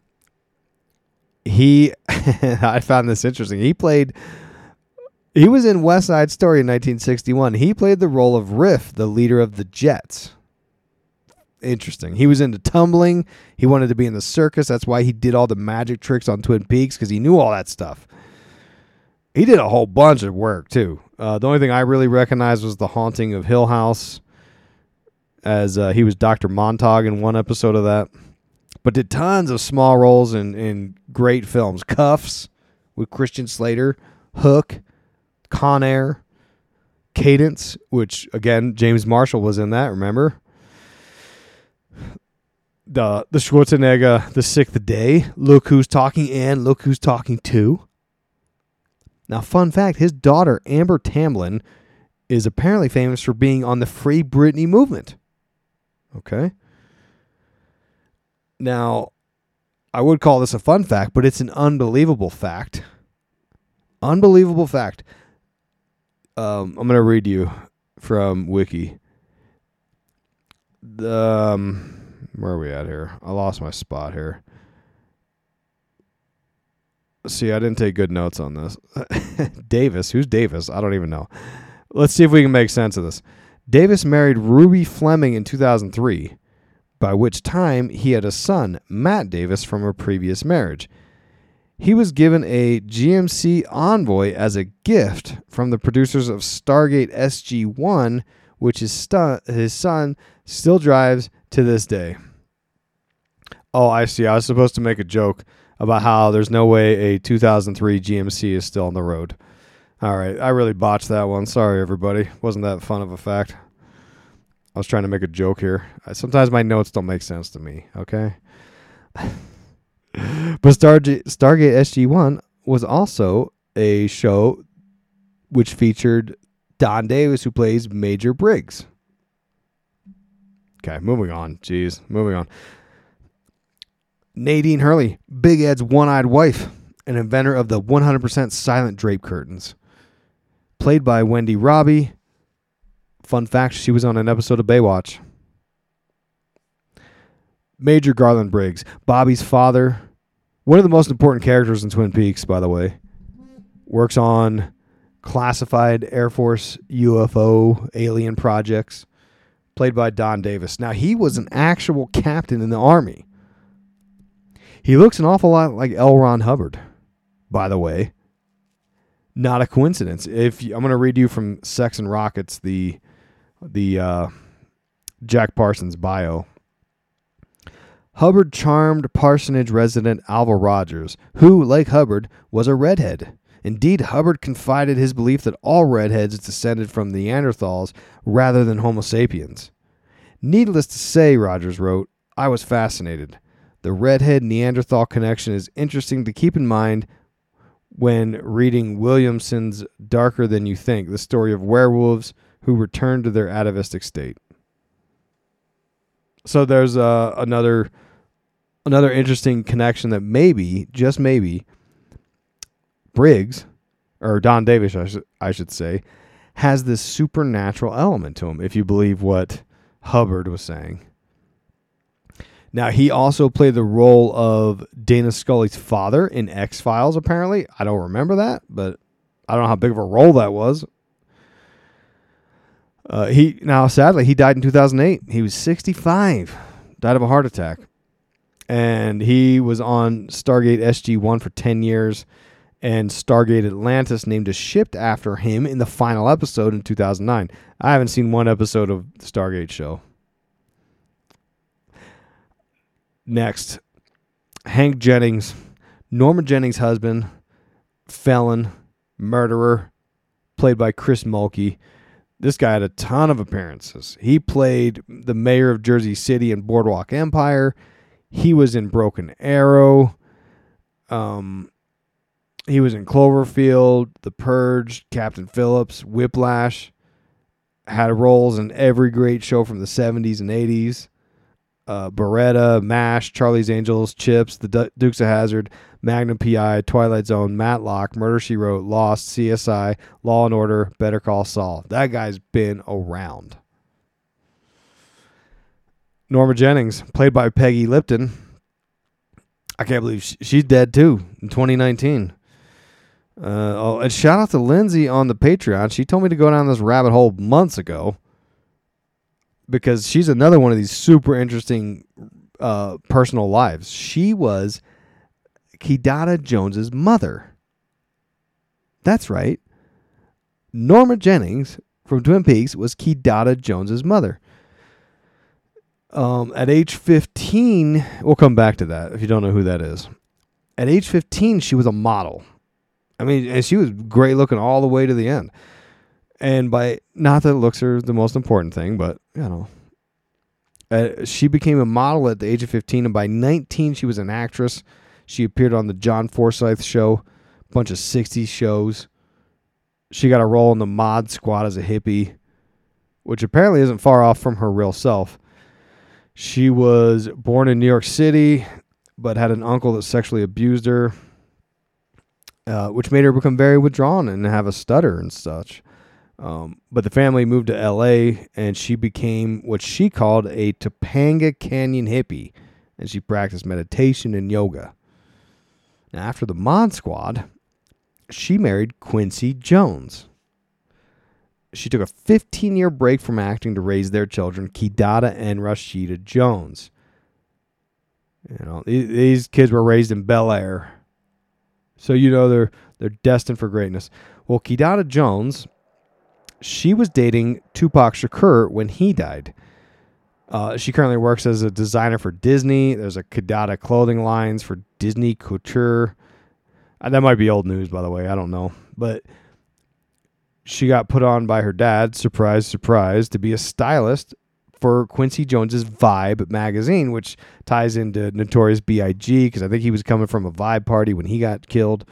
[SPEAKER 1] He, I found this interesting. He played, he was in West Side Story in nineteen sixty-one. He played the role of Riff, the leader of the Jets. Interesting. He was into tumbling. He wanted to be in the circus. That's why he did all the magic tricks on Twin Peaks, because he knew all that stuff. He did a whole bunch of work, too. Uh, the only thing I really recognized was The Haunting of Hill House, as uh, he was Doctor Montauk in one episode of that. But did tons of small roles in, in great films. Cuffs with Christian Slater, Hook, Con Air, Cadence, which, again, James Marshall was in that, remember? The the Schwarzenegger, The Sixth Day, Look Who's Talking, and Look Who's Talking Too. Now, fun fact, his daughter, Amber Tamblyn, is apparently famous for being on the Free Britney movement. Okay? Now, I would call this a fun fact, but it's an unbelievable fact. Unbelievable fact. Um, I'm going to read you from Wiki. The, um, where are we at here? I lost my spot here. See, I didn't take good notes on this. Davis. Who's Davis? I don't even know. Let's see if we can make sense of this. Davis married Ruby Fleming in two thousand three, by which time he had a son, Matt Davis, from a previous marriage. He was given a G M C Envoy as a gift from the producers of Stargate S G one, which his, stu- his son still drives to this day. Oh, I see. I was supposed to make a joke about how there's no way a two thousand three G M C is still on the road. All right, I really botched that one. Sorry, everybody. Wasn't that fun of a fact? I was trying to make a joke here. Sometimes my notes don't make sense to me, okay? But Stargate, Stargate S G one was also a show which featured Don Davis, who plays Major Briggs. Okay, moving on. Jeez, moving on. Nadine Hurley, Big Ed's one-eyed wife, an inventor of the one hundred percent silent drape curtains. Played by Wendy Robbie. Fun fact, she was on an episode of Baywatch. Major Garland Briggs, Bobby's father. One of the most important characters in Twin Peaks, by the way. Works on classified Air Force U F O alien projects. Played by Don Davis. Now, he was an actual captain in the Army. He looks an awful lot like L. Ron Hubbard, by the way. Not a coincidence. If you, I'm going to read you from Sex and Rockets, the the uh, Jack Parsons bio. Hubbard charmed parsonage resident Alva Rogers, who, like Hubbard, was a redhead. Indeed, Hubbard confided his belief that all redheads descended from Neanderthals rather than Homo sapiens. Needless to say, Rogers wrote, I was fascinated. The redhead-Neanderthal connection is interesting to keep in mind when reading Williamson's Darker Than You Think, the story of werewolves who return to their atavistic state. So there's uh, another another interesting connection that maybe, just maybe, Briggs, or Don Davis, I, sh- I should say, has this supernatural element to him, if you believe what Hubbard was saying. Now, he also played the role of Dana Scully's father in X-Files, apparently. I don't remember that, but I don't know how big of a role that was. Uh, he now sadly he died in two thousand eight. He was sixty-five. Died of a heart attack. And he was on Stargate S G one for ten years. And Stargate Atlantis named a ship after him in the final episode in two thousand nine. I haven't seen one episode of the Stargate show. Next, Hank Jennings, Norma Jennings' husband, felon, murderer, played by Chris Mulkey. This guy had a ton of appearances. He played the mayor of Jersey City in Boardwalk Empire. He was in Broken Arrow. Um... He was in Cloverfield, The Purge, Captain Phillips, Whiplash. Had roles in every great show from the seventies and eighties. Uh, Beretta, MASH, Charlie's Angels, Chips, The du- Dukes of Hazzard, Magnum P I, Twilight Zone, Matlock, Murder, She Wrote, Lost, C S I, Law and Order, Better Call Saul. That guy's been around. Norma Jennings, played by Peggy Lipton. I can't believe she, she's dead too in twenty nineteen. Uh, oh, and shout out to Lindsay on the Patreon. She told me to go down this rabbit hole months ago because she's another one of these super interesting uh, personal lives. She was Kidada Jones's mother. That's right. Norma Jennings from Twin Peaks was Kidada Jones's mother. Um, at age fifteen, we'll come back to that if you don't know who that is. At age fifteen, she was a model. I mean, and she was great looking all the way to the end. And by, not that looks are the most important thing, but, you know. Uh, she became a model at the age of fifteen, and by nineteen, she was an actress. She appeared on the John Forsythe Show, a bunch of sixties shows. She got a role in the Mod Squad as a hippie, which apparently isn't far off from her real self. She was born in New York City, but had an uncle that sexually abused her. Uh, which made her become very withdrawn and have a stutter and such. Um, but the family moved to L A, and she became what she called a Topanga Canyon hippie, and she practiced meditation and yoga. Now, after the Mod Squad, she married Quincy Jones. She took a fifteen-year break from acting to raise their children, Kidada and Rashida Jones. You know, these kids were raised in Bel Air. So you know they're they're destined for greatness. Well, Kidada Jones, she was dating Tupac Shakur when he died. Uh, she currently works as a designer for Disney. There's a Kidada clothing lines for Disney Couture. Uh, that might be old news, by the way. I don't know. But she got put on by her dad, surprise, surprise, to be a stylist for Quincy Jones's Vibe magazine, which ties into Notorious B I G because I think he was coming from a Vibe party when he got killed.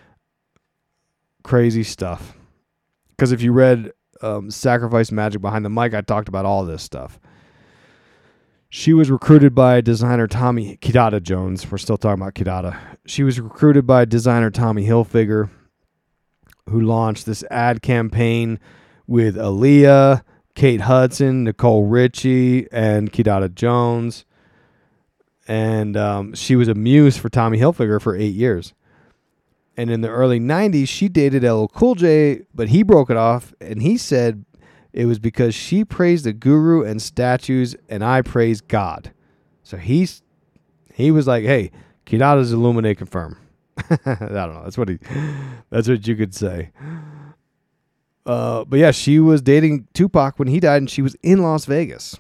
[SPEAKER 1] Crazy stuff. Because if you read um, Sacrifice Magic Behind the Mic, I talked about all this stuff. She was recruited by designer Tommy Kidada Jones. We're still talking about Kidada. She was recruited by designer Tommy Hilfiger, who launched this ad campaign with Aaliyah, Kate Hudson, Nicole Richie, and Kidada Jones. And um, she was a muse for Tommy Hilfiger for eight years. And in the early nineties, she dated L L Cool J, but he broke it off, and he said it was because she praised the guru and statues, and I praise God. So he's he was like, hey, Kidada's Illuminate confirm. I don't know. That's what he. That's what you could say. Uh, but yeah, she was dating Tupac when he died, and she was in Las Vegas.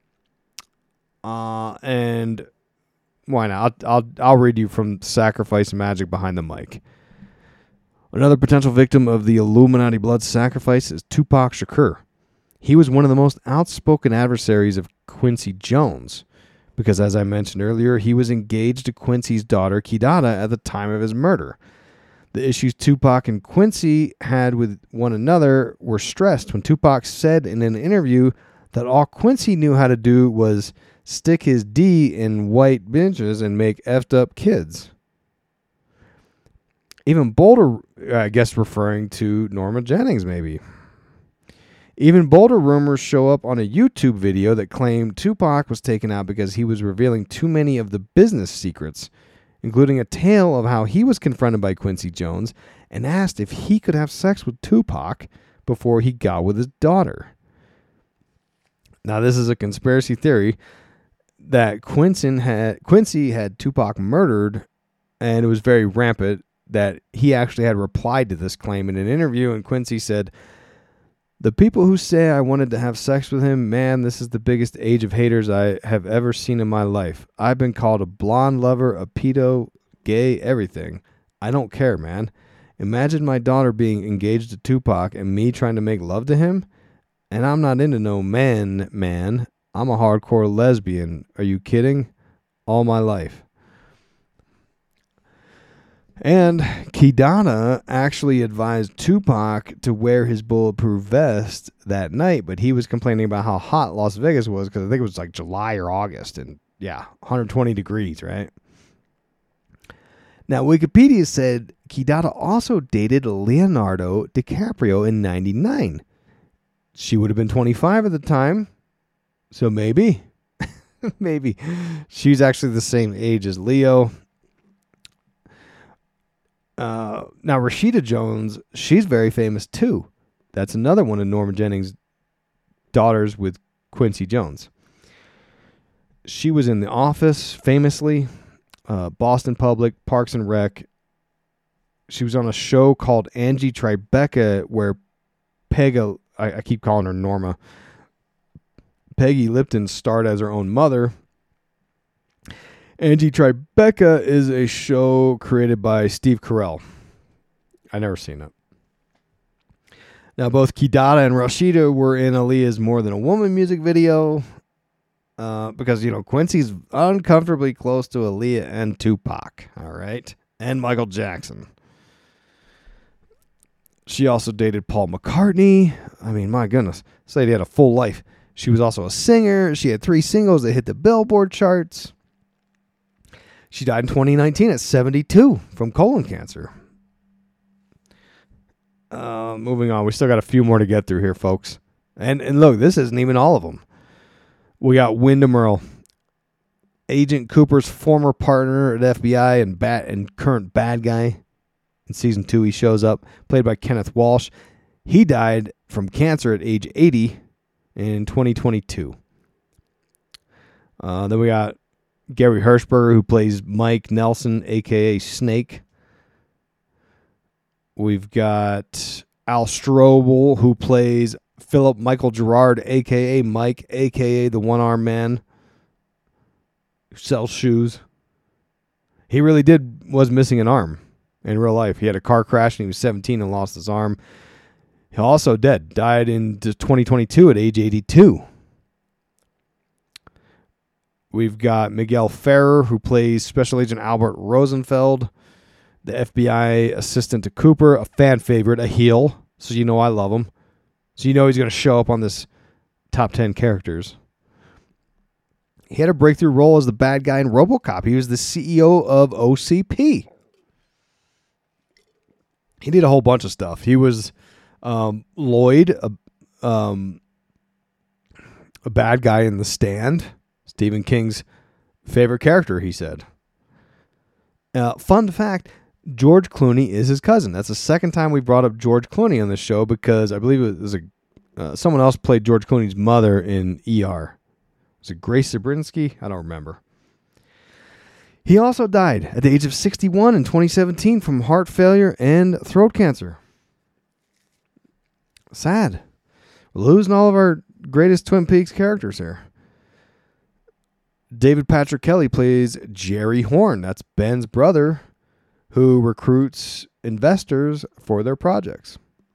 [SPEAKER 1] Uh, and why not? I'll, I'll I'll read you from Sacrifice Magic Behind the Mic. Another potential victim of the Illuminati blood sacrifice is Tupac Shakur. He was one of the most outspoken adversaries of Quincy Jones, because as I mentioned earlier, he was engaged to Quincy's daughter Kidada at the time of his murder. The issues Tupac and Quincy had with one another were stressed when Tupac said in an interview that all Quincy knew how to do was stick his D in white benches and make effed up kids. Even bolder, I guess referring to Norma Jennings maybe. Even bolder rumors show up on a YouTube video that claimed Tupac was taken out because he was revealing too many of the business secrets, including a tale of how he was confronted by Quincy Jones and asked if he could have sex with Tupac before he got with his daughter. Now, this is a conspiracy theory that Quincy had Quincy had Tupac murdered, and it was very rampant that he actually had replied to this claim in an interview, and Quincy said, "The people who say I wanted to have sex with him, man, this is the biggest age of haters I have ever seen in my life. I've been called a blonde lover, a pedo, gay, everything. I don't care, man. Imagine my daughter being engaged to Tupac and me trying to make love to him. And I'm not into no man, man. I'm a hardcore lesbian. Are you kidding? All my life." And Kidada actually advised Tupac to wear his bulletproof vest that night, but he was complaining about how hot Las Vegas was because I think it was like July or August, and yeah, one hundred twenty degrees, right? Now, Wikipedia said Kidada also dated Leonardo DiCaprio in ninety-nine. She would have been twenty-five at the time, so maybe, maybe. She's actually the same age as Leo. Uh, now, Rashida Jones, she's very famous too. That's another one of Norma Jennings' daughters with Quincy Jones. She was in The Office, famously, uh, Boston Public, Parks and Rec. She was on a show called Angie Tribeca where Pega, I, I keep calling her Norma, Peggy Lipton starred as her own mother. Angie Tribeca is a show created by Steve Carell. I never seen it. Now, both Kidada and Rashida were in Aaliyah's More Than a Woman music video uh, because, you know, Quincy's uncomfortably close to Aaliyah and Tupac, all right, and Michael Jackson. She also dated Paul McCartney. I mean, my goodness, this lady had a full life. She was also a singer. She had three singles that hit the Billboard charts. She died in twenty nineteen at seventy-two from colon cancer. Uh, moving on. We still got a few more to get through here, folks. And and look, this isn't even all of them. We got Wyndham Earl, Agent Cooper's former partner at F B I and bat and current bad guy. In season two, he shows up, played by Kenneth Walsh. He died from cancer at age eighty in twenty twenty-two. Uh, then we got Gary Hirschberger, who plays Mike Nelson, a k a. Snake. We've got Al Strobel, who plays Philip Michael Gerard, a k a. Mike, a k a the one-armed man who sells shoes. He really did, was missing an arm in real life. He had a car crash and he was seventeen and lost his arm. He also dead, died in twenty twenty-two at age eighty-two. We've got Miguel Ferrer, who plays Special Agent Albert Rosenfeld, the F B I assistant to Cooper, a fan favorite, a heel, so you know I love him. So you know he's going to show up on this top ten characters. He had a breakthrough role as the bad guy in RoboCop. He was the C E O of O C P. He did a whole bunch of stuff. He was um, Lloyd, a, um, a bad guy in The Stand. Stephen King's favorite character, he said. Uh, fun fact, George Clooney is his cousin. That's the second time we brought up George Clooney on this show because I believe it was a uh, someone else played George Clooney's mother in E R. Was it Grace Zabriskie? I don't remember. He also died at the age of sixty-one in twenty seventeen from heart failure and throat cancer. Sad. We're losing all of our greatest Twin Peaks characters here. David Patrick Kelly plays Jerry Horn. That's Ben's brother who recruits investors for their projects.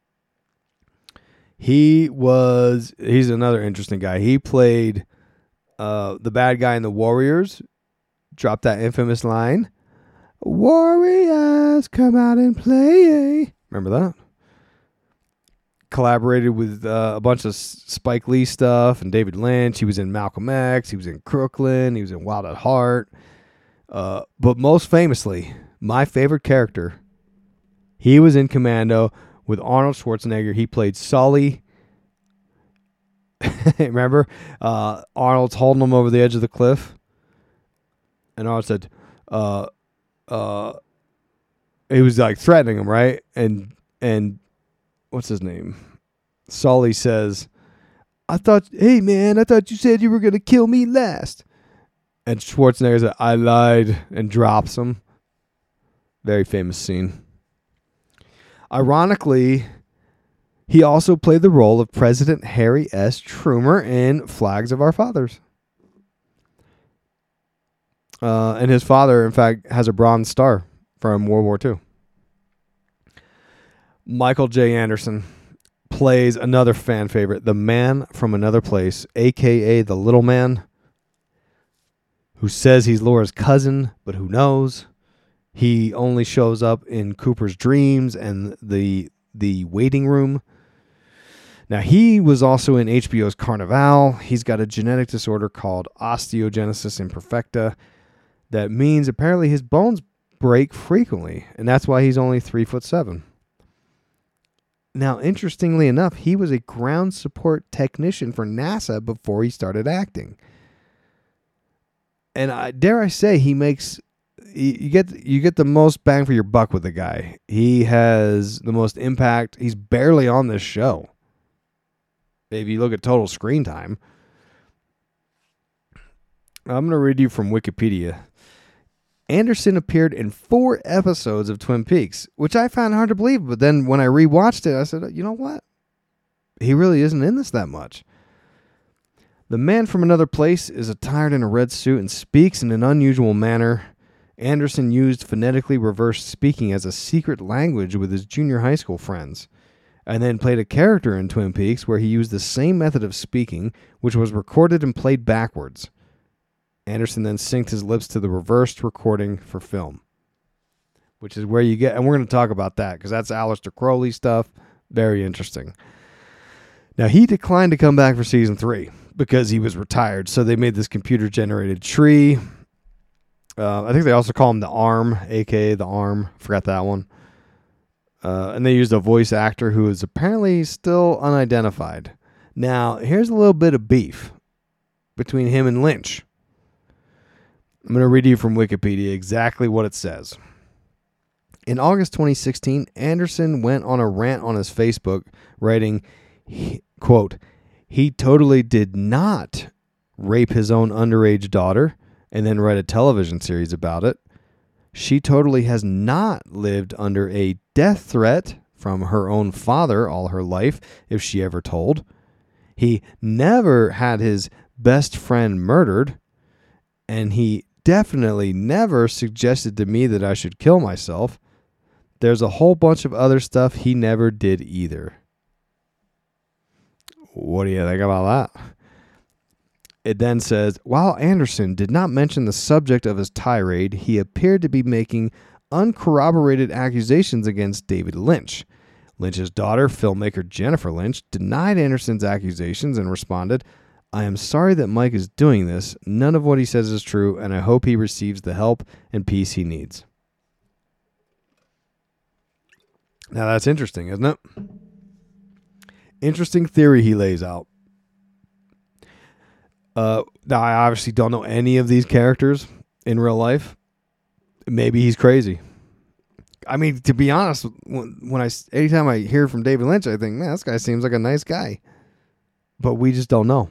[SPEAKER 1] He was, he's another interesting guy. He played uh, the bad guy in The Warriors. Dropped that infamous line, "Warriors, come out and play." Remember that? Collaborated with uh, a bunch of Spike Lee stuff and David Lynch. He was in Malcolm X. He was in Crooklyn. He was in Wild at Heart. Uh, but most famously, my favorite character, he was in Commando with Arnold Schwarzenegger. He played Sully. Remember? Uh, Arnold's holding him over the edge of the cliff. And Arnold said, uh, uh, he was like threatening him, right? And, and, what's his name? Sully says, I thought, hey, man, I thought you said you were going to kill me last. And Schwarzenegger said, I lied, and drops him. Very famous scene. Ironically, he also played the role of President Harry S. Truman in Flags of Our Fathers. Uh, and his father, in fact, has a Bronze Star from World War Two. Michael J. Anderson plays another fan favorite, the Man from Another Place, a k a. the Little Man, who says he's Laura's cousin, but who knows? He only shows up in Cooper's dreams and the the waiting room. Now, he was also in H B O's Carnival. He's got a genetic disorder called osteogenesis imperfecta. That means apparently his bones break frequently, and that's why he's only three foot seven. Now, interestingly enough, he was a ground support technician for NASA before he started acting. And I, dare I say, he makes you get you get the most bang for your buck with the guy. He has the most impact. He's barely on this show. If you look at total screen time, I'm going to read you from Wikipedia. Anderson appeared in four episodes of Twin Peaks, which I found hard to believe. But then when I rewatched it, I said, you know what? He really isn't in this that much. The Man from Another Place is attired in a red suit and speaks in an unusual manner. Anderson used phonetically reversed speaking as a secret language with his junior high school friends, and then played a character in Twin Peaks where he used the same method of speaking, which was recorded and played backwards. Anderson then synced his lips to the reversed recording for film, which is where you get, and we're going to talk about that because that's Aleister Crowley stuff. Very interesting. Now, he declined to come back for season three because he was retired, so they made this computer-generated tree. Uh, I think they also call him the Arm, a k a the Arm. Forgot that one. Uh, and they used a voice actor who is apparently still unidentified. Now, here's a little bit of beef between him and Lynch. I'm going to read you from Wikipedia exactly what it says. In August twenty sixteen, Anderson went on a rant on his Facebook, writing, he, quote, he totally did not rape his own underage daughter and then write a television series about it. She totally has not lived under a death threat from her own father all her life, if she ever told. He never had his best friend murdered, and he definitely never suggested to me that I should kill myself. There's a whole bunch of other stuff he never did either. What do you think about that? It then says, while Anderson did not mention the subject of his tirade, he appeared to be making uncorroborated accusations against David Lynch. Lynch's daughter, filmmaker Jennifer Lynch, denied Anderson's accusations and responded, I am sorry that Mike is doing this. None of what he says is true, and I hope he receives the help and peace he needs. Now that's interesting, isn't it? Interesting theory he lays out. Uh, now, I obviously don't know any of these characters in real life. Maybe he's crazy. I mean, to be honest, when, when I anytime I hear from David Lynch, I think, man, this guy seems like a nice guy. But we just don't know.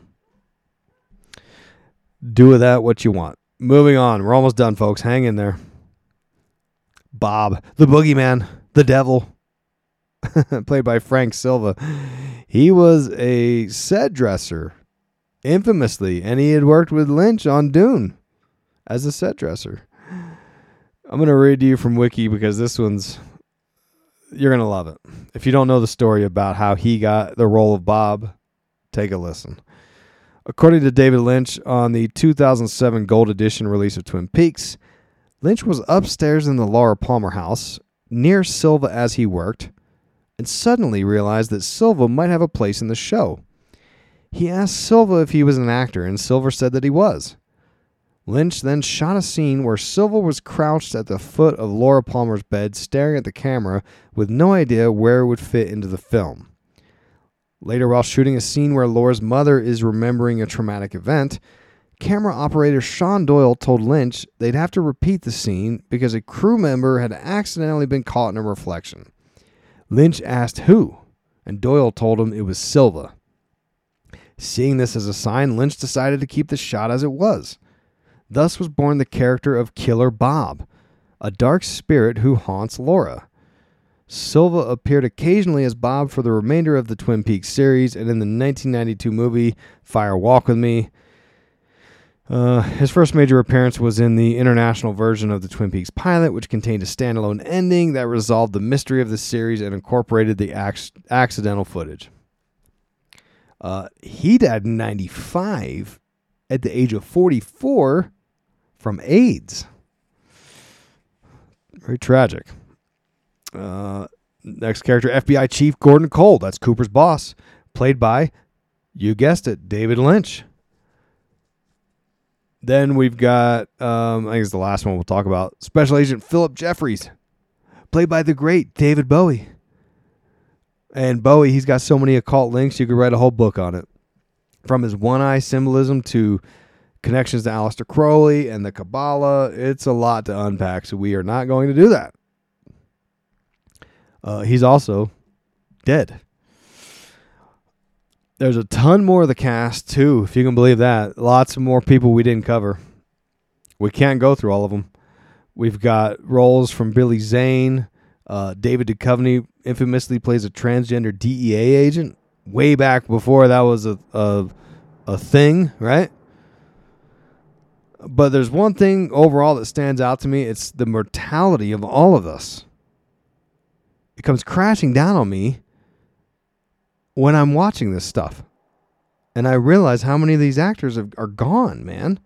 [SPEAKER 1] Do with that what you want. Moving on. We're almost done, folks. Hang in there. Bob, the boogeyman, the devil, played by Frank Silva. He was a set dresser, infamously, and he had worked with Lynch on Dune as a set dresser. I'm going to read to you from Wiki because this one's, you're going to love it. If you don't know the story about how he got the role of Bob, take a listen. According to David Lynch, on the two thousand seven Gold Edition release of Twin Peaks, Lynch was upstairs in the Laura Palmer house, near Silva as he worked, and suddenly realized that Silva might have a place in the show. He asked Silva if he was an actor, and Silva said that he was. Lynch then shot a scene where Silva was crouched at the foot of Laura Palmer's bed, staring at the camera, with no idea where it would fit into the film. Later, while shooting a scene where Laura's mother is remembering a traumatic event, camera operator Sean Doyle told Lynch they'd have to repeat the scene because a crew member had accidentally been caught in a reflection. Lynch asked who, and Doyle told him it was Silva. Seeing this as a sign, Lynch decided to keep the shot as it was. Thus was born the character of Killer Bob, a dark spirit who haunts Laura. Silva appeared occasionally as Bob for the remainder of the Twin Peaks series, and in the nineteen ninety-two movie Fire Walk with Me. Uh, his first major appearance was in the international version of the Twin Peaks pilot, which contained a standalone ending that resolved the mystery of the series and incorporated the ac- accidental footage. Uh, he died in ninety-five at the age of forty-four from AIDS. Very tragic. Uh, next character, F B I Chief Gordon Cole. That's Cooper's boss. Played by, you guessed it, David Lynch. Then we've got, um, I think it's the last one we'll talk about, Special Agent Philip Jeffries. Played by the great David Bowie. And Bowie, he's got so many occult links, you could write a whole book on it. From his one-eye symbolism to connections to Aleister Crowley and the Kabbalah, it's a lot to unpack, so we are not going to do that. Uh, he's also dead. There's a ton more of the cast, too, if you can believe that. Lots of more people we didn't cover. We can't go through all of them. We've got roles from Billy Zane. Uh, David Duchovny infamously plays a transgender D E A agent. Way back before that was a, a, a thing, right? But there's one thing overall that stands out to me. It's the mortality of all of us. It comes crashing down on me when I'm watching this stuff. And I realize how many of these actors have, are gone, man.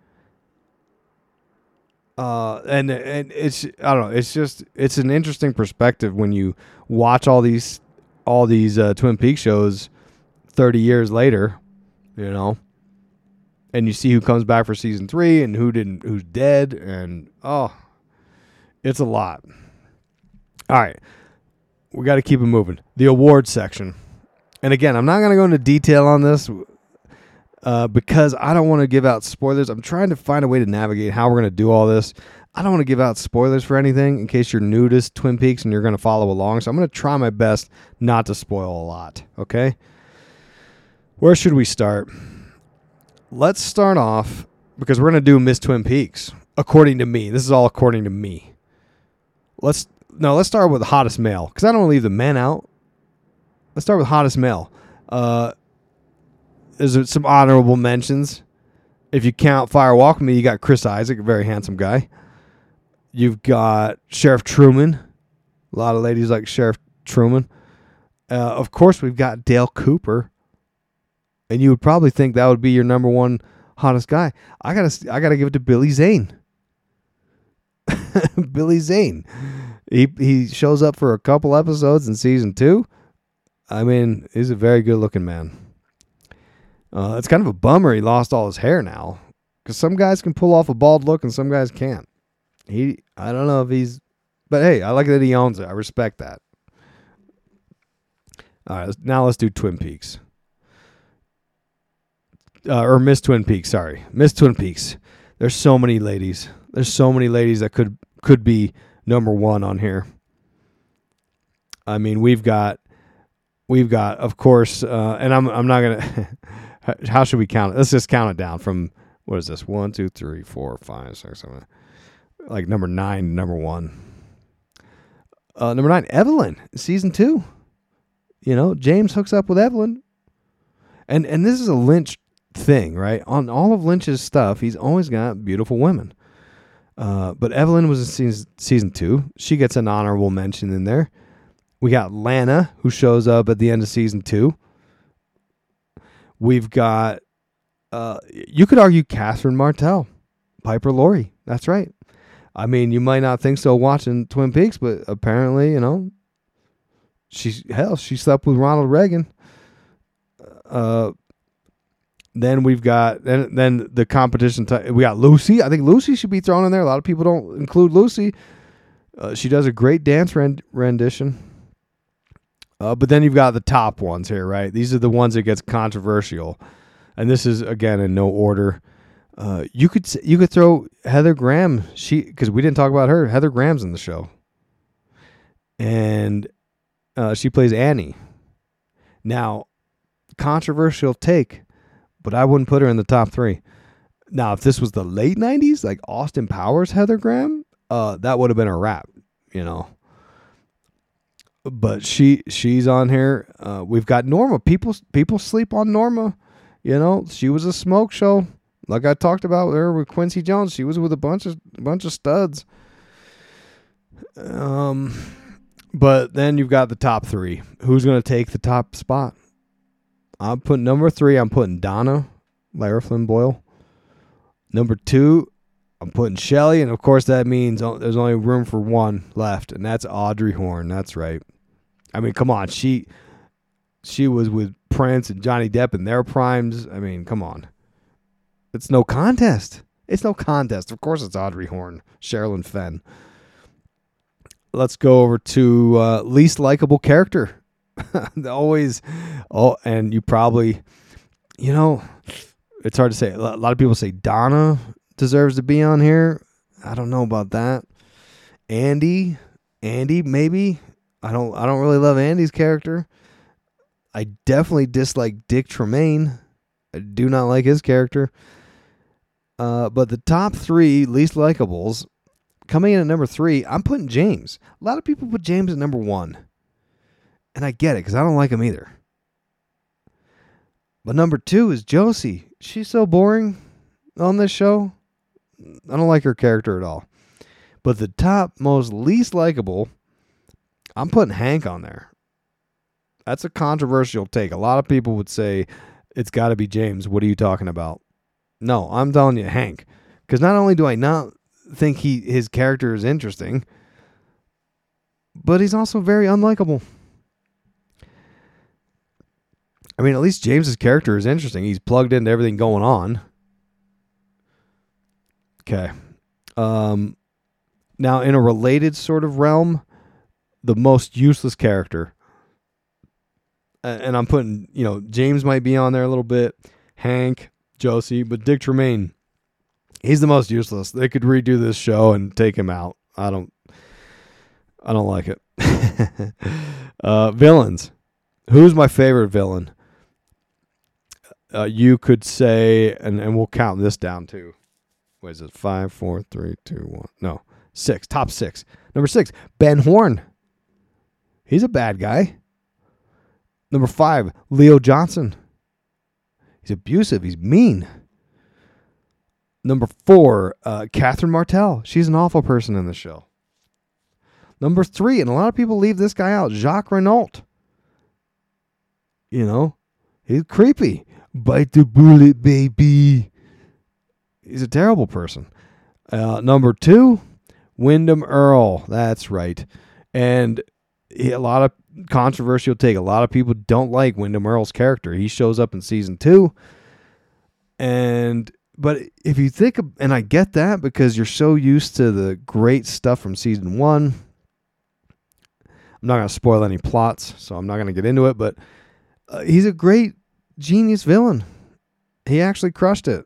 [SPEAKER 1] Uh, and and it's, I don't know, it's just, it's an interesting perspective when you watch all these, all these uh, Twin Peaks shows thirty years later, you know, and you see who comes back for season three and who didn't, who's dead. And, oh, it's a lot. All right. We got to keep it moving. The awards section. And again, I'm not going to go into detail on this uh, because I don't want to give out spoilers. I'm trying to find a way to navigate how we're going to do all this. I don't want to give out spoilers for anything in case you're new to Twin Peaks and you're going to follow along. So I'm going to try my best not to spoil a lot. Okay? Where should we start? Let's start off because we're going to do Miss Twin Peaks. According to me. This is all according to me. Let's no, let's start with the hottest male because I don't want to leave the men out. Let's start with hottest male. Uh, there's some honorable mentions. If you count Fire Walk with Me, you got Chris Isaac, a very handsome guy. You've got Sheriff Truman. A lot of ladies like Sheriff Truman. Uh, of course, we've got Dale Cooper. And you would probably think that would be your number one hottest guy. I gotta, I gotta give it to Billy Zane. Billy Zane. He he shows up for a couple episodes in season two. I mean, he's a very good-looking man. Uh, it's kind of a bummer he lost all his hair now, because some guys can pull off a bald look and some guys can't. He, I don't know if he's, but hey, I like that he owns it. I respect that. All right, now let's do Twin Peaks. Uh, or Miss Twin Peaks, sorry. Miss Twin Peaks. There's so many ladies. There's so many ladies that could could be number one on here. I mean, we've got, we've got, of course, uh, and I'm I'm not gonna. How should we count it? Let's just count it down from what is this? One, two, three, four, five, six, seven. Like number nine, number one. Uh, number nine, Evelyn, season two. You know, James hooks up with Evelyn, and and this is a Lynch thing, right? On all of Lynch's stuff, he's always got beautiful women. Uh, but Evelyn was in season, season two. She gets an honorable mention in there. We got Lana, who shows up at the end of season two. We've got, uh, you could argue Catherine Martell, Piper Laurie. That's right. I mean, you might not think so watching Twin Peaks, but apparently, you know, she's, hell, she slept with Ronald Reagan. Uh, Then we've got then then the competition. T- we got Lucy. I think Lucy should be thrown in there. A lot of people don't include Lucy. Uh, she does a great dance rend- rendition. Uh, but then you've got the top ones here, right? These are the ones that gets controversial, and this is again in no order. Uh, you could you could throw Heather Graham. She because we didn't talk about her. Heather Graham's in the show, and uh, she plays Annie. Now, controversial take. but I wouldn't put her in the top three. Now, if this was the late nineties, like Austin Powers, Heather Graham, uh, that would have been a wrap, you know. But she she's on here. Uh, we've got Norma. People people sleep on Norma. You know, she was a smoke show. Like I talked about her with Quincy Jones. She was with a bunch of a bunch of studs. Um, but then you've got the top three. Who's going to take the top spot? I'm putting number three. I'm putting Donna, Lara Flynn Boyle. Number two, I'm putting Shelley, and of course that means there's only room for one left, and that's Audrey Horne. That's right. I mean, come on, she she was with Prince and Johnny Depp in their primes. I mean, come on, it's no contest. It's no contest. Of course, it's Audrey Horne, Sherilyn Fenn. Let's go over to uh, least likable character. Always, oh, and you probably, you know. It's hard to say. A lot of people say Donna deserves to be on here. I don't know about that. Andy, Andy, maybe. I don't. I don't really love Andy's character. I definitely dislike Dick Tremaine. I do not like his character. Uh, but the top three least likables, coming in at number three, I'm putting James. A lot of people put James at number one, and I get it because I don't like him either. But number two is Josie. She's so boring on this show. I don't like her character at all. But the top most least likable, I'm putting Hank on there. That's a controversial take. A lot of people would say it's got to be James. What are you talking about? No, I'm telling you Hank. Because not only do I not think he his character is interesting, but he's also very unlikable. I mean, at least James's character is interesting. He's plugged into everything going on. Okay. Um, now, in a related sort of realm, the most useless character. And I'm putting, you know, James might be on there a little bit. Hank, Josie, but Dick Tremaine, he's the most useless. They could redo this show and take him out. I don't, I don't like it. uh, villains. Who's my favorite villain? Uh, you could say, and, and we'll count this down too. What is it? Five, four, three, two, one. No, six. Top six. Number six, Ben Horne. He's a bad guy. Number five, Leo Johnson. He's abusive. He's mean. Number four, uh, Catherine Martell. She's an awful person in the show. Number three, and a lot of people leave this guy out, Jacques Renault. You know, he's creepy. Bite the bullet, baby. He's a terrible person. Uh, number two, Wyndham Earl. That's right. And he, a lot of controversial take. A lot of people don't like Wyndham Earl's character. He shows up in season two. And, but if you think, of, and I get that because you're so used to the great stuff from season one. I'm not going to spoil any plots, so I'm not going to get into it, but uh, he's a great genius villain. He actually crushed it.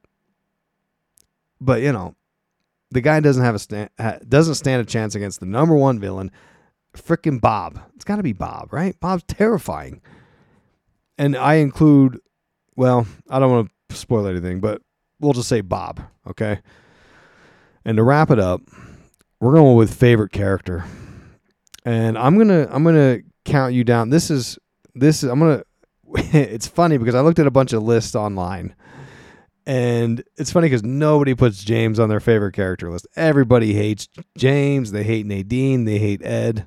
[SPEAKER 1] But, you know, the guy doesn't have a stand, doesn't stand a chance against the number one villain, frickin' Bob. It's got to be Bob, right? Bob's terrifying. And I include, well, I don't want to spoil anything, but we'll just say Bob, okay? And to wrap it up, we're going with favorite character. And I'm going to I'm going to count you down. This is this is I'm going to it's funny because I looked at a bunch of lists online. And it's funny because nobody puts James on their favorite character list. Everybody hates James. They hate Nadine. They hate Ed.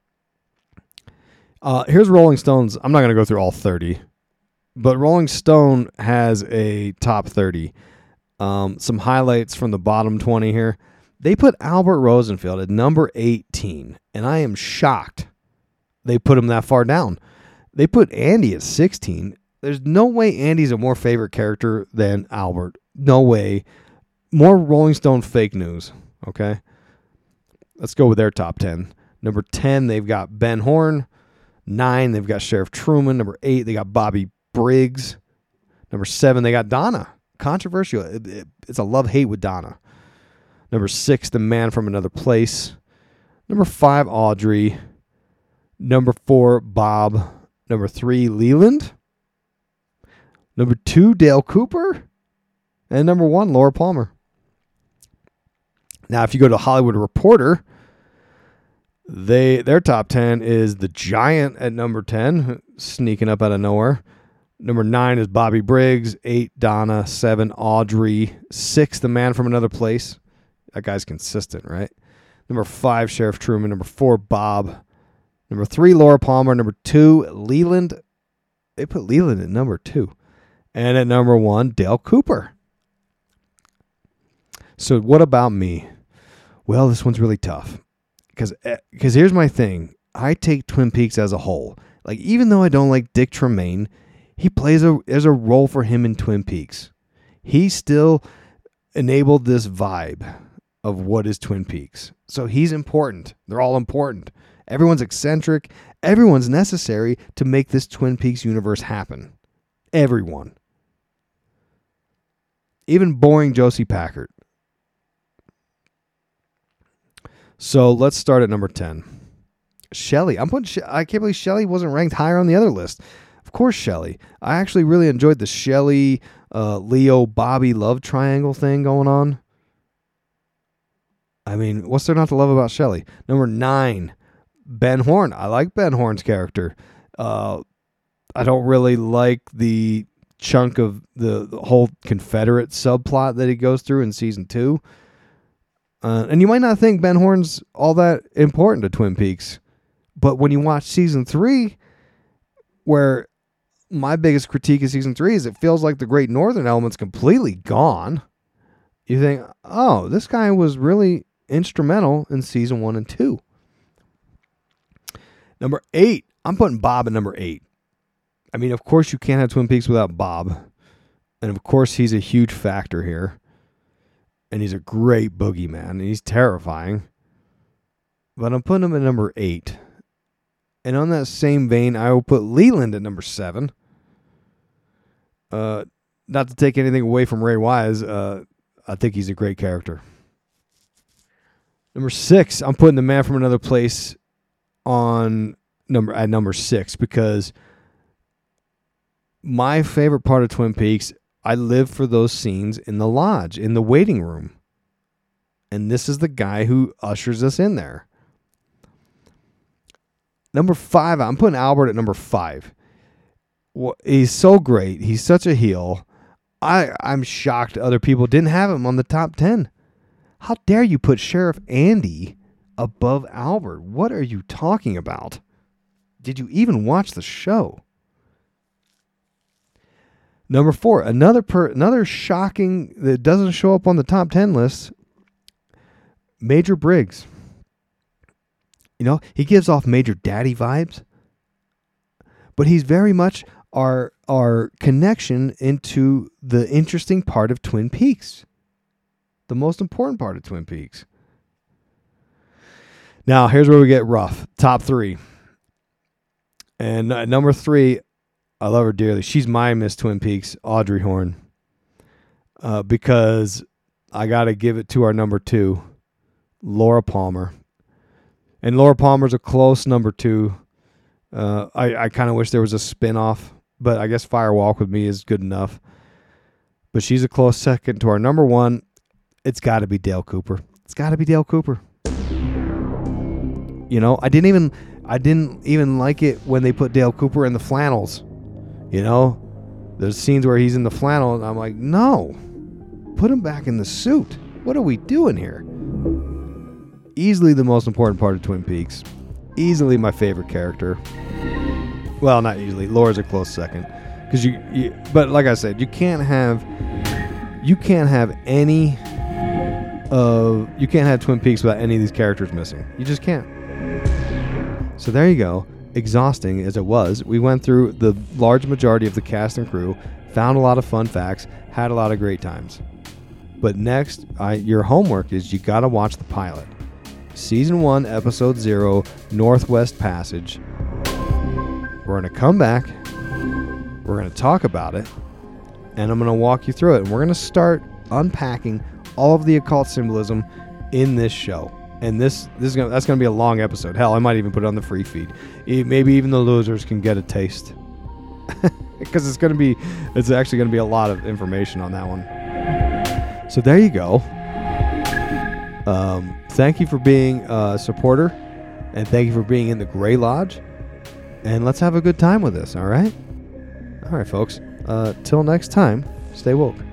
[SPEAKER 1] Uh, here's Rolling Stone's. I'm not going to go through all thirty. But Rolling Stone has a top thirty. Um, some highlights from the bottom twenty here. They put Albert Rosenfield at number eighteen. And I am shocked they put him that far down. They put Andy at sixteen. There's no way Andy's a more favorite character than Albert. No way. More Rolling Stone fake news. Okay. Let's go with their top ten. Number ten, they've got Ben Horne. Nine, they've got Sheriff Truman. Number eight, they got Bobby Briggs. Number seven, they got Donna. Controversial. It, it, it's a love-hate with Donna. Number six, The Man from Another Place. Number five, Audrey. Number four, Bob. Number three, Leland. Number two, Dale Cooper. And number one, Laura Palmer. Now, if you go to Hollywood Reporter, they their top ten is The Giant at number ten, sneaking up out of nowhere. Number nine is Bobby Briggs. Eight, Donna. Seven, Audrey. Six, The Man from Another Place. That guy's consistent, right? Number five, Sheriff Truman. Number four, Bob. Number three, Laura Palmer. Number two, Leland. They put Leland at number two. And at number one, Dale Cooper. So what about me? Well, this one's really tough. Because because here's my thing. I take Twin Peaks as a whole. Like, even though I don't like Dick Tremaine, he plays a, there's a role for him in Twin Peaks. He still enabled this vibe of what is Twin Peaks. So he's important. They're all important. Everyone's eccentric. Everyone's necessary to make this Twin Peaks universe happen. Everyone. Even boring Josie Packard. So let's start at number ten. Shelley. I'm putting. She- I can't believe Shelley wasn't ranked higher on the other list. Of course, Shelley. I actually really enjoyed the Shelley, uh, Leo, Bobby love triangle thing going on. I mean, what's there not to love about Shelley? Number nine, Ben Horn. I like Ben Horn's character. Uh, I don't really like the chunk of the, the whole Confederate subplot that he goes through in season two. Uh, and you might not think Ben Horn's all that important to Twin Peaks. But when you watch season three, where my biggest critique of season three is it feels like the Great Northern element's completely gone. You think, oh, this guy was really instrumental in season one and two. Number eight, I'm putting Bob at number eight. I mean, of course you can't have Twin Peaks without Bob. And of course he's a huge factor here. And he's a great boogeyman. And he's terrifying. But I'm putting him at number eight. And on that same vein, I will put Leland at number seven. Uh, not to take anything away from Ray Wise, uh, I think he's a great character. Number six, I'm putting The Man from Another Place on number at number six because my favorite part of Twin Peaks, I live for those scenes in the lodge, in the waiting room. And this is the guy who ushers us in there. Number five, I'm putting Albert at number five. Well, he's so great. He's such a heel. I, I'm shocked other people didn't have him on the top ten. How dare you put Sheriff Andy above Albert? What are you talking about? Did you even watch the show? Number four, another per, another shocking that doesn't show up on the top ten list, Major Briggs. You know, he gives off Major Daddy vibes, but he's very much our our connection into the interesting part of Twin Peaks, the most important part of Twin Peaks. Now, here's where we get rough. Top three. And uh, number three, I love her dearly. She's my Miss Twin Peaks, Audrey Horne. Uh, because I got to give it to our number two, Laura Palmer. And Laura Palmer's a close number two. Uh, I, I kind of wish there was a spinoff, but I guess Fire Walk with Me is good enough. But she's a close second to our number one. It's got to be Dale Cooper. It's got to be Dale Cooper. You know, I didn't even I didn't even like it when they put Dale Cooper in the flannels. You know, there's scenes where he's in the flannel, and I'm like, no, put him back in the suit. What are we doing here? Easily the most important part of Twin Peaks. Easily my favorite character. Well, not easily. Laura's a close second. Because you, you, but like I said, you can't have, you can't have any of, you can't have Twin Peaks without any of these characters missing. You just can't. So there you go. Exhausting as it was, we went through the large majority of the cast and crew, found a lot of fun facts, had a lot of great times. But next, I, your homework is you got to watch the pilot. Season one, Episode zero, Northwest Passage. We're going to come back. We're going to talk about it. And I'm going to walk you through it. And we're going to start unpacking all of the occult symbolism in this show. And this, this is gonna, that's going to be a long episode. Hell, I might even put it on the free feed. Maybe even the losers can get a taste. because it's going to be, it's actually going to be a lot of information on that one. So there you go. Um, thank you for being a supporter, and thank you for being in the Gray Lodge. And let's have a good time with this. All right. All right, folks. Uh, till next time, stay woke.